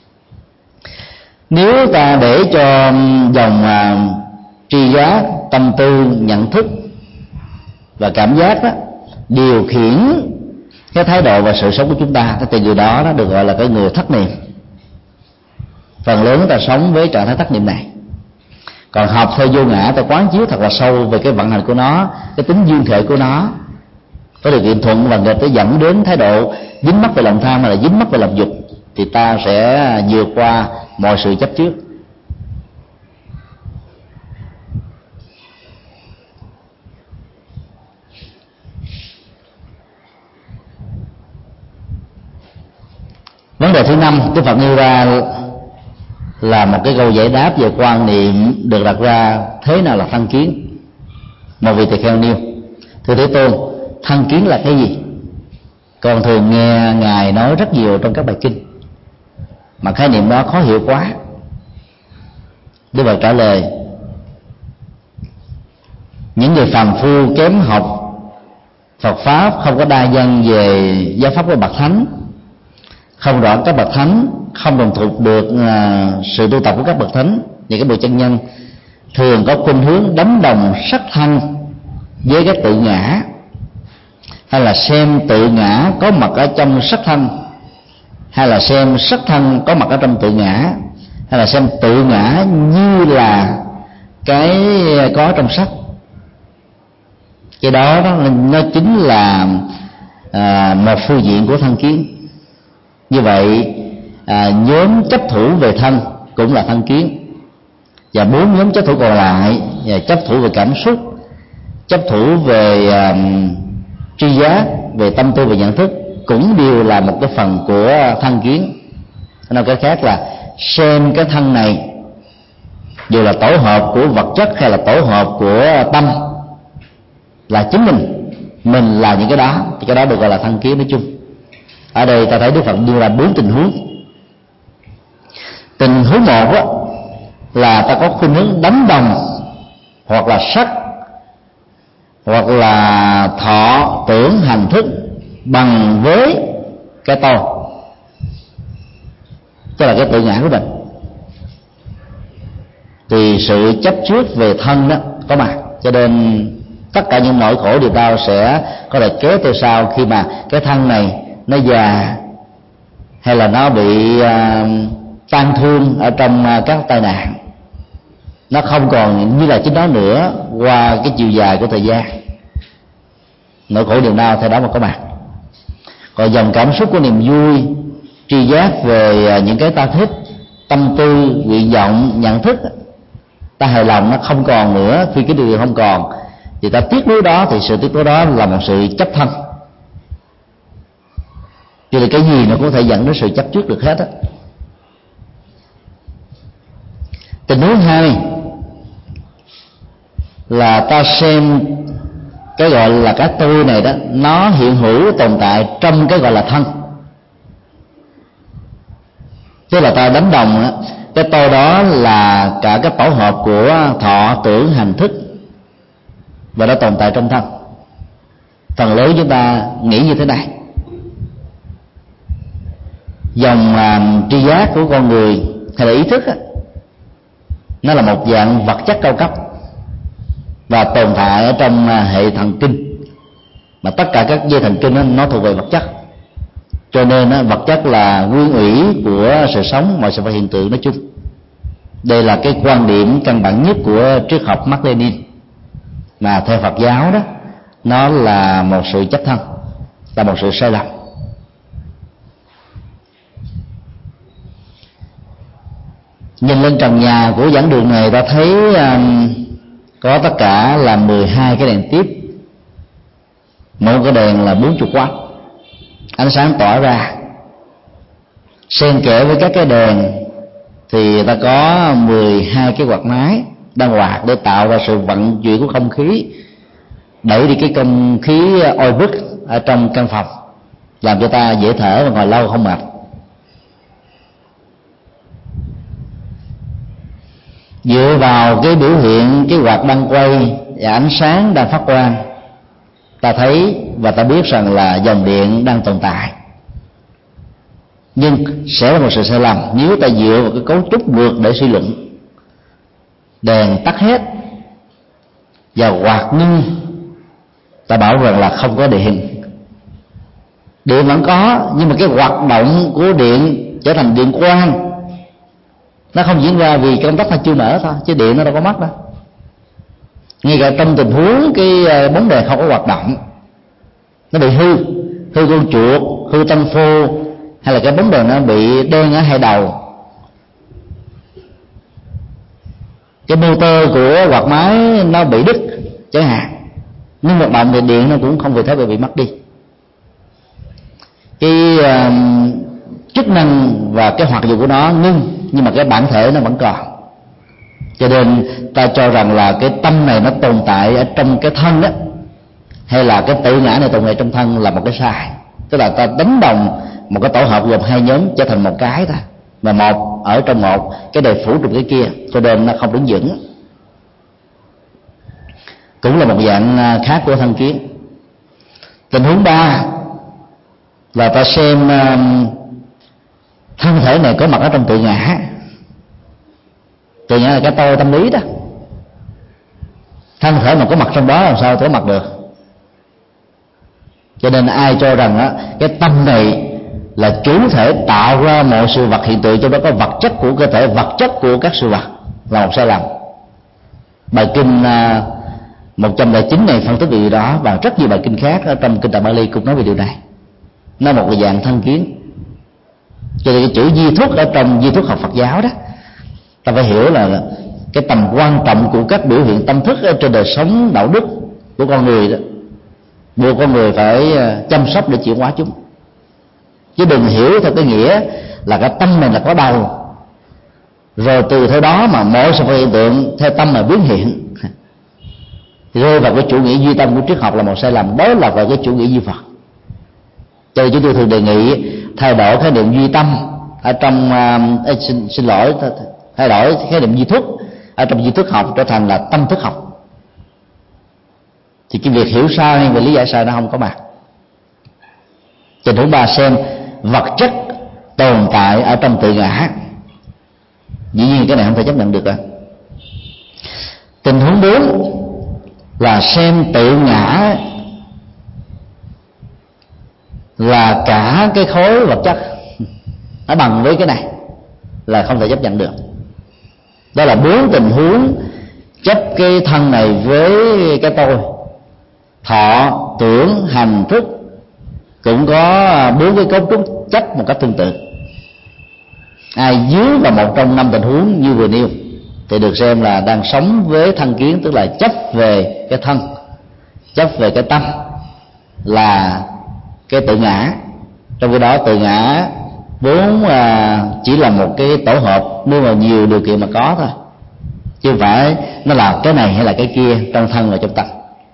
Nếu ta để cho dòng uh, tri giác, tâm tư, nhận thức và cảm giác đó điều khiển cái thái độ và sự sống của chúng ta, thì người đó nó được gọi là cái người thất niệm. Phần lớn ta sống với trạng thái thất niệm này. Còn học theo vô ngã, ta quán chiếu thật là sâu về cái vận hành của nó, cái tính duyên thể của nó, có điều kiện thuận và nghịch, tới dẫn đến thái độ dính mắc về lòng tham hay là dính mắc về lòng dục, thì ta sẽ vượt qua mọi sự chấp trước. Vấn đề thứ năm Đức Phật nêu ra là một cái câu giải đáp về quan niệm được đặt ra: thế nào là thân kiến? Một vị tỳ kheo nêu: thưa Thế Tôn, thân kiến là cái gì? Con thường nghe ngài nói rất nhiều trong các bài kinh, mà khái niệm đó khó hiểu quá. Đức Phật trả lời: những người phàm phu kém học Phật pháp, không có đa văn về giáo pháp của bậc thánh, không rõ các bậc thánh, không đồng thuộc được uh, sự tu tập của các bậc thánh, những cái bậc chân nhân thường có khuynh hướng đánh đồng sắc thân với các tự ngã, hay là xem tự ngã có mặt ở trong sắc thân, hay là xem sắc thân có mặt ở trong tự ngã, hay là xem tự ngã như là cái có trong sắc. Cái đó, đó nó chính là à, một phương diện của thân kiến. Như vậy à, nhóm chấp thủ về thân cũng là thân kiến, và bốn nhóm chấp thủ còn lại, chấp thủ về cảm xúc, chấp thủ về uh, tri giác, về tâm tư và nhận thức, cũng đều là một cái phần của thân kiến. Nói cách khác là xem cái thân này, dù là tổ hợp của vật chất hay là tổ hợp của tâm, là chính mình, mình là những cái đó, thì cái đó được gọi là thân kiến nói chung. Ở đây ta thấy Đức Phật đưa ra bốn tình huống. Tình huống một á, là ta có khuynh hướng đánh đồng hoặc là sắc, hoặc là thọ tưởng hành thức bằng với cái tôi, tức là cái tự ngã của mình. Thì sự chấp trước về thân đó có mặt, cho nên tất cả những nỗi khổ điều đau sẽ có thể kéo theo sau khi mà cái thân này nó già, hay là nó bị uh, tan thương ở trong uh, các tai nạn, nó không còn như là chính nó nữa qua cái chiều dài của thời gian. Nỗi khổ niềm đau theo đó mà có mặt. Còn dòng cảm xúc của niềm vui, tri giác về những cái ta thích, tâm tư, nguyện vọng, nhận thức, ta hài lòng nó không còn nữa. Khi cái điều không còn thì ta tiếc nuối đó, thì sự tiếc nuối đó là một sự chấp thân. Cho nên cái gì nó cũng có thể dẫn đến sự chấp trước được hết á. Tình huống hai là ta xem cái gọi là cái tôi này đó, nó hiện hữu tồn tại trong cái gọi là thân. Tức là ta đánh đồng đó, cái tôi đó là cả cái tổ hợp của thọ tưởng hành thức, và nó tồn tại trong thân. Phần lớn chúng ta nghĩ như thế này: dòng uh, tri giác của con người hay là ý thức á, nó là một dạng vật chất cao cấp và tồn tại ở trong uh, hệ thần kinh, mà tất cả các dây thần kinh đó, nó thuộc về vật chất. Cho nên uh, vật chất là nguyên ủy của sự sống, mọi sự vật hiện tượng nói chung. Đây là cái quan điểm căn bản nhất của triết học Mác Lênin, mà theo Phật giáo đó, nó là một sự chấp thân, là một sự sai lầm. Nhìn lên trần nhà của giảng đường này, ta thấy um, có tất cả là mười hai cái đèn tiếp. Mỗi cái đèn là bốn mươi oát, ánh sáng tỏa ra. Xen kẽ với các cái đèn thì ta có mười hai cái quạt máy đang hoạt để tạo ra sự vận chuyển của không khí, đẩy đi cái không khí oi bức ở trong căn phòng, làm cho ta dễ thở và ngồi lâu không mệt. Dựa vào cái biểu hiện cái quạt đang quay và ánh sáng đang phát quang, ta thấy và ta biết rằng là dòng điện đang tồn tại. Nhưng sẽ là một sự sai lầm nếu ta dựa vào cái cấu trúc ngược để suy luận. Đèn tắt hết và quạt ngưng, ta bảo rằng là không có điện. Điện vẫn có, nhưng mà cái hoạt động của điện trở thành điện quang, Nó không diễn ra vì công tắc nó chưa mở thôi, chứ điện nó đâu có mất đâu. Ngay cả trong tình huống cái bóng đèn không có hoạt động, nó bị hư, hư con chuột, hư tăng phô, hay là cái bóng đèn nó bị đen ở hai đầu, cái motor của quạt máy nó bị đứt chẳng hạn, nhưng hoạt động thì điện nó cũng không vì thế mà bị mất đi. Cái uh, chức năng và cái hoạt dụng của nó ngưng, nhưng mà cái bản thể nó vẫn còn. Cho nên ta cho rằng là cái tâm này nó tồn tại ở trong cái thân đó, hay là cái tự ngã này tồn tại trong thân là một cái sai. Tức là ta đánh đồng một cái tổ hợp gồm hai nhóm trở thành một cái thôi, mà một ở trong một, cái này phủ trong cái kia, cho nên nó không đứng vững. Cũng là một dạng khác của thân kiến. Tình huống ba là ta xem thân thể này có mặt ở trong tự ngã. Tự ngã là cái tôi tâm lý đó. Thân thể mà có mặt trong đó làm sao có mặt được. Cho nên ai cho rằng á, cái tâm này là chủ thể tạo ra mọi sự vật hiện tượng, trong đó có vật chất của cơ thể, vật chất của các sự vật, là một sai lầm. Bài kinh một trăm lẻ chín này phân tích về điều đó, và rất nhiều bài kinh khác ở trong kinh Tạng Bali cũng nói về điều này. Nó là một dạng thân kiến. Cho nên cái chữ di thuyết ở trong di thuyết học Phật giáo đó, ta phải hiểu là cái tầm quan trọng của các biểu hiện tâm thức ở trên đời sống đạo đức của con người đó, buộc con người phải chăm sóc để chuyển hóa chúng, chứ đừng hiểu theo cái nghĩa là cái tâm này là có đầu, rồi từ theo đó mà mọi sự hiện tượng theo tâm mà biến hiện, thì rơi vào cái chủ nghĩa duy tâm của triết học là một sai lầm. Đó là về cái chủ nghĩa duy Phật. Cho nên chúng tôi thường đề nghị thay đổi khái niệm duy tâm ở trong uh, xin, xin lỗi thay đổi khái niệm duy thức ở trong duy thức học trở thành là tâm thức học, thì cái việc hiểu sai và lý giải sai nó không có mặt. Tình huống ba xem vật chất tồn tại ở trong tự ngã, dĩ nhiên cái này không thể chấp nhận được rồi. Tình huống bốn là xem tự ngã là cả cái khối vật chất, nó bằng với cái này, là không thể chấp nhận được. Đó là bốn tình huống chấp cái thân này với cái tôi, thọ, tưởng, hành, thức, cũng có bốn cái cấu trúc chấp một cách tương tự. Ai dưới vào một trong năm tình huống như vừa nêu thì được xem là đang sống với thân kiến, tức là chấp về cái thân, chấp về cái tâm là cái tự ngã. Trong cái đó tự ngã vốn à, chỉ là một cái tổ hợp nếu mà nhiều điều kiện mà có thôi, chứ không phải nó là cái này hay là cái kia trong thân và trong tâm.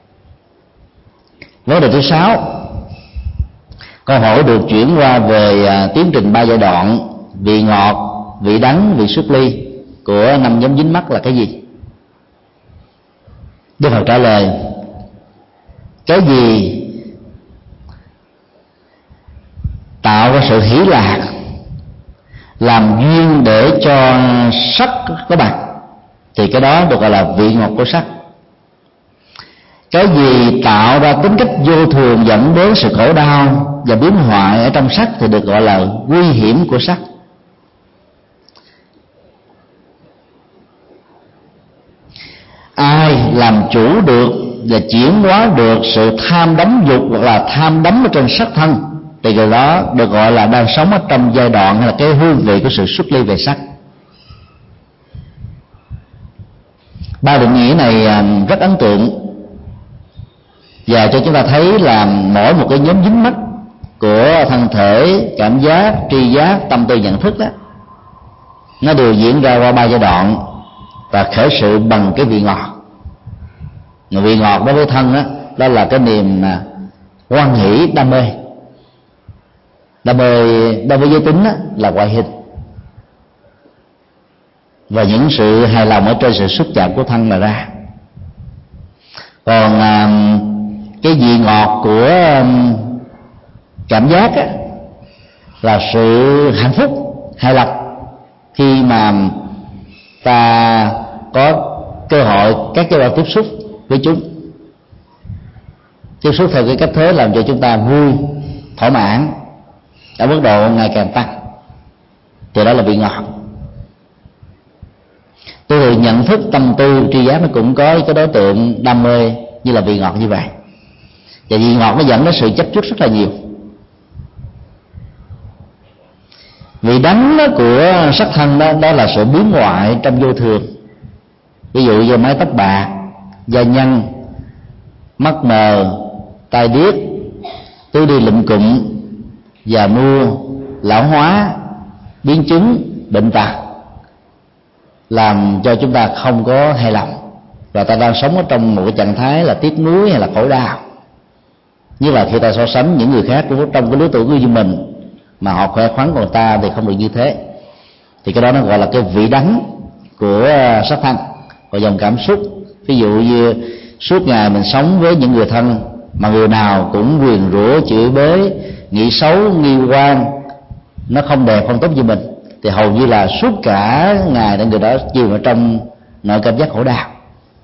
Vấn đề thứ sáu, câu hỏi được chuyển qua về à, tiến trình ba giai đoạn vị ngọt, vị đắng, vị xuất ly của năm nhóm dính mắc là cái gì? Đức Phật trả lời: cái gì tạo ra sự hỷ lạc, làm duyên để cho sắc có mặt, thì cái đó được gọi là vị ngọt của sắc. Cái gì tạo ra tính cách vô thường dẫn đến sự khổ đau và biến hoại ở trong sắc thì được gọi là nguy hiểm của sắc. Ai làm chủ được và chuyển hóa được sự tham đắm dục hoặc là tham đắm ở trên sắc thân thì người đó được gọi là đang sống ở trong giai đoạn hay là cái hương vị của sự xuất ly về sắc. Ba định nghĩa này rất ấn tượng và cho chúng ta thấy là mỗi một cái nhóm dính mắc của thân thể, cảm giác, tri giác, tâm tư, nhận thức đó, nó đều diễn ra qua ba giai đoạn và khởi sự bằng cái vị ngọt. Vị ngọt đối với thân đó, đó là cái niềm hoan hỷ, đam mê. Đam mê đối với giới tính đó, là ngoại hình, và những sự hài lòng ở trên sự xúc chạm của thân mà ra. Còn à, cái vị ngọt của cảm giác á, là sự hạnh phúc, hài lòng khi mà ta có cơ hội các giai đoạn tiếp xúc với chúng. Tiếp xúc theo cái cách thế làm cho chúng ta vui, thỏa mãn ở mức độ ngày càng tăng, thì đó là vị ngọt. tôi nhận thức tâm tư tri giác nó cũng có cái đối tượng đam mê như là vị ngọt như vậy, và vị ngọt nó dẫn đến sự chấp trước rất là nhiều. Vị đắng đó của sắc thân đó, đó là sự biến ngoại trong vô thường. Ví dụ như mái tóc bạc, da nhăn, mắt mờ, tai điếc, tứ đi lụm cụm, già nua, lão hóa, biến chứng, bệnh tật, làm cho chúng ta không có hài lòng, và ta đang sống ở trong một cái trạng thái là tiếc nuối hay là khổ đau. Như là khi ta so sánh những người khác cũng trong cái lứa tuổi của mình mà họ khỏe khoắn, còn ta thì không được như thế, thì cái đó nó gọi là cái vị đắng của sắc thân. Và dòng cảm xúc, ví dụ như suốt ngày mình sống với những người thân mà người nào cũng nguyền rủa, chửi bới, nghĩ xấu, nghi quan, nó không đẹp không tốt như mình, thì hầu như là suốt cả ngày để người đó chìm ở trong nỗi cảm giác khổ đau.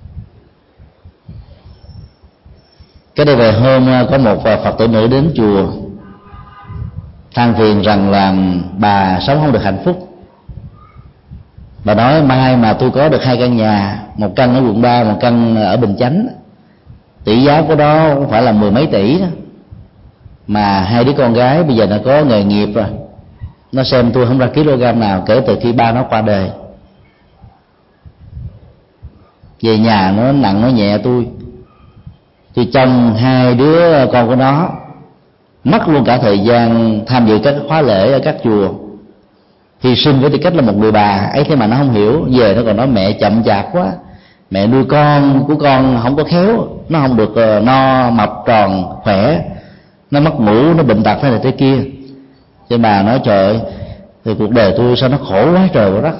Cái đây về hôm có một Phật tử nữ đến chùa than phiền rằng là bà sống không được hạnh phúc. Bà nói mai mà tôi có được hai căn nhà, một căn ở quận ba, một căn ở Bình Chánh, tỷ giá của đó cũng phải là mười mấy tỷ đó, mà hai đứa con gái bây giờ nó có nghề nghiệp rồi, nó xem tôi không ra kg nào kể từ khi ba nó qua đời. Về nhà nó nặng nó nhẹ tôi tôi trông hai đứa con của nó, mất luôn cả thời gian tham dự các khóa lễ ở các chùa, hy sinh với tư cách là một người bà ấy. Thế mà nó không hiểu, về nó còn nói mẹ chậm chạp quá, mẹ nuôi con của con không có khéo, nó không được no mập tròn khỏe, nó mất ngủ, nó bệnh tật thế này thế kia. Thế bà nói trời ơi, thì cuộc đời tôi sao nó khổ quá trời quá đất.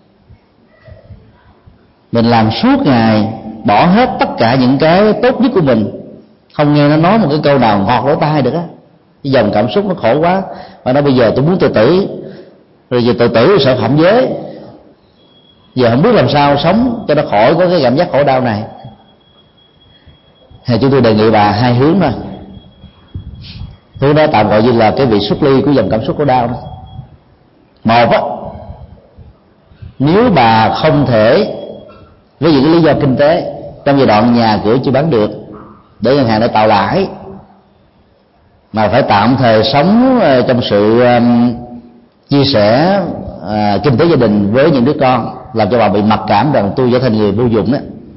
Mình làm suốt ngày, bỏ hết tất cả những cái tốt nhất của mình, không nghe nó nói một cái câu nào ngọt lỗ tai được á. Cái dòng cảm xúc nó khổ quá, và nó bây giờ tôi muốn tự tử, rồi giờ tự tử sợ phạm giới, giờ không biết làm sao sống cho nó khỏi có cái cảm giác khổ đau này. Thì chúng tôi đề nghị bà hai hướng thôi. Hướng đó tạm gọi như là cái vị xuất ly của dòng cảm xúc khổ đau đó. Một á, nếu bà không thể với những cái lý do kinh tế, trong giai đoạn nhà cửa chưa bán được để ngân hàng để tạo lãi, mà phải tạm thời sống trong sự um, chia sẻ uh, kinh tế gia đình với những đứa con, làm cho bà bị mặc cảm rằng tôi trở thành người vô dụng đó,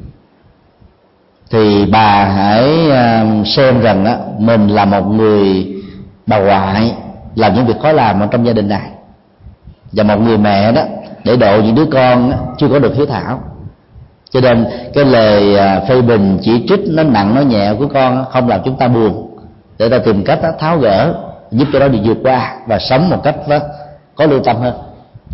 thì bà hãy uh, xem rằng đó, mình là một người bà ngoại làm những việc khó làm ở trong gia đình này, và một người mẹ đó để độ những đứa con đó, chưa có được hiếu thảo. Cho nên cái lời phê bình chỉ trích nó nặng nó nhẹ của con không làm chúng ta buồn, để ta tìm cách tháo gỡ, giúp cho nó được vượt qua và sống một cách có lương tâm hơn.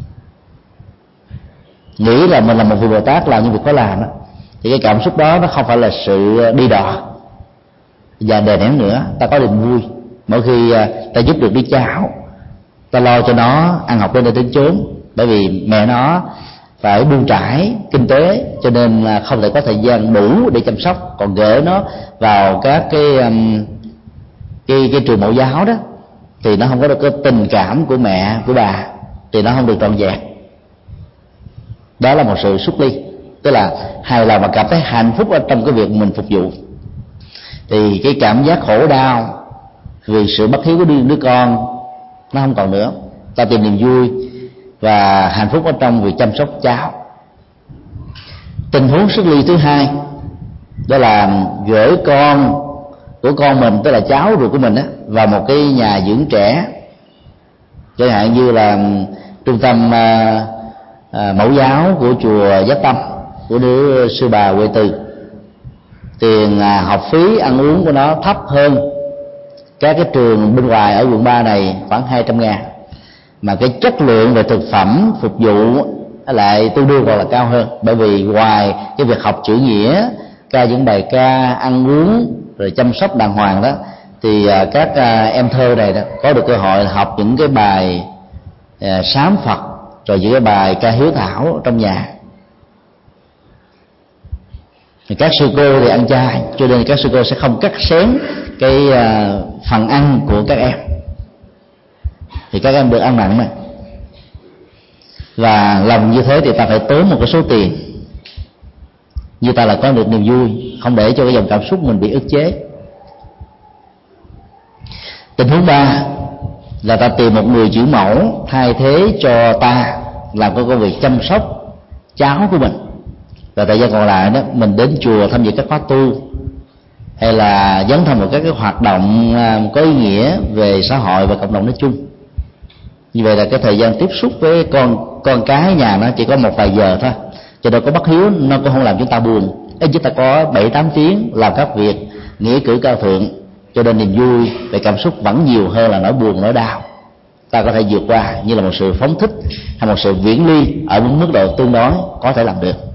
Nghĩ là mình là một vị Bồ Tát làm những việc có làm đó, thì cái cảm xúc đó nó không phải là sự đi đò và đè nén nữa. Ta có niềm vui mỗi khi ta giúp được đứa cháu, ta lo cho nó ăn học đến nơi đến chốn, bởi vì mẹ nó phải buông trải kinh tế cho nên là không thể có thời gian đủ để chăm sóc. Còn gửi nó vào các cái um, cái, cái trường mẫu giáo đó thì nó không có được cái tình cảm của mẹ của bà, thì nó không được trọn vẹn. Đó là một sự xuất ly, tức là hài lòng và cảm thấy hạnh phúc ở trong cái việc mình phục vụ. Thì cái cảm giác khổ đau vì sự bất hiếu của đứa, đứa con nó không còn nữa. Ta tìm niềm vui và hạnh phúc ở trong việc chăm sóc cháu. Tình huống xuất ly thứ hai đó là gửi con của con mình, tức là cháu ruột của mình á, vào một cái nhà dưỡng trẻ, chẳng hạn như là trung tâm à, à, mẫu giáo của chùa Giác Tâm của nữ sư bà Huệ Từ. Tiền à, học phí ăn uống của nó thấp hơn các cái trường bên ngoài ở quận ba này khoảng hai trăm ngàn, mà cái chất lượng về thực phẩm phục vụ lại tương đương hoặc là cao hơn. Bởi vì ngoài cái việc học chữ nghĩa, ca những bài ca, ăn uống rồi chăm sóc đàng hoàng đó, thì các em thơ này đó có được cơ hội học những cái bài sám Phật, rồi những cái bài ca hiếu thảo trong nhà. Các sư cô thì ăn chay, cho nên các sư cô sẽ không cắt xén cái phần ăn của các em, thì các em được ăn mặn này. Và làm như thế thì ta phải tốn một cái số tiền như ta là có được niềm vui, không để cho cái dòng cảm xúc mình bị ức chế. Tình huống ba là ta tìm một người chữ mẫu thay thế cho ta làm cái công việc chăm sóc cháu của mình, và thời gian còn lại đó mình đến chùa tham dự các khóa tu, hay là dấn thân vào các cái hoạt động có ý nghĩa về xã hội và cộng đồng nói chung. Như vậy là cái thời gian tiếp xúc với con con cái nhà nó chỉ có một vài giờ thôi, cho nên có bất hiếu nó cũng không làm chúng ta buồn. Ít chúng ta có bảy tám tiếng làm các việc nghĩa cử cao thượng, cho nên niềm vui về cảm xúc vẫn nhiều hơn là nỗi buồn nỗi đau. Ta có thể vượt qua như là một sự phóng thích hay một sự viễn ly ở một mức độ tương đối có thể làm được.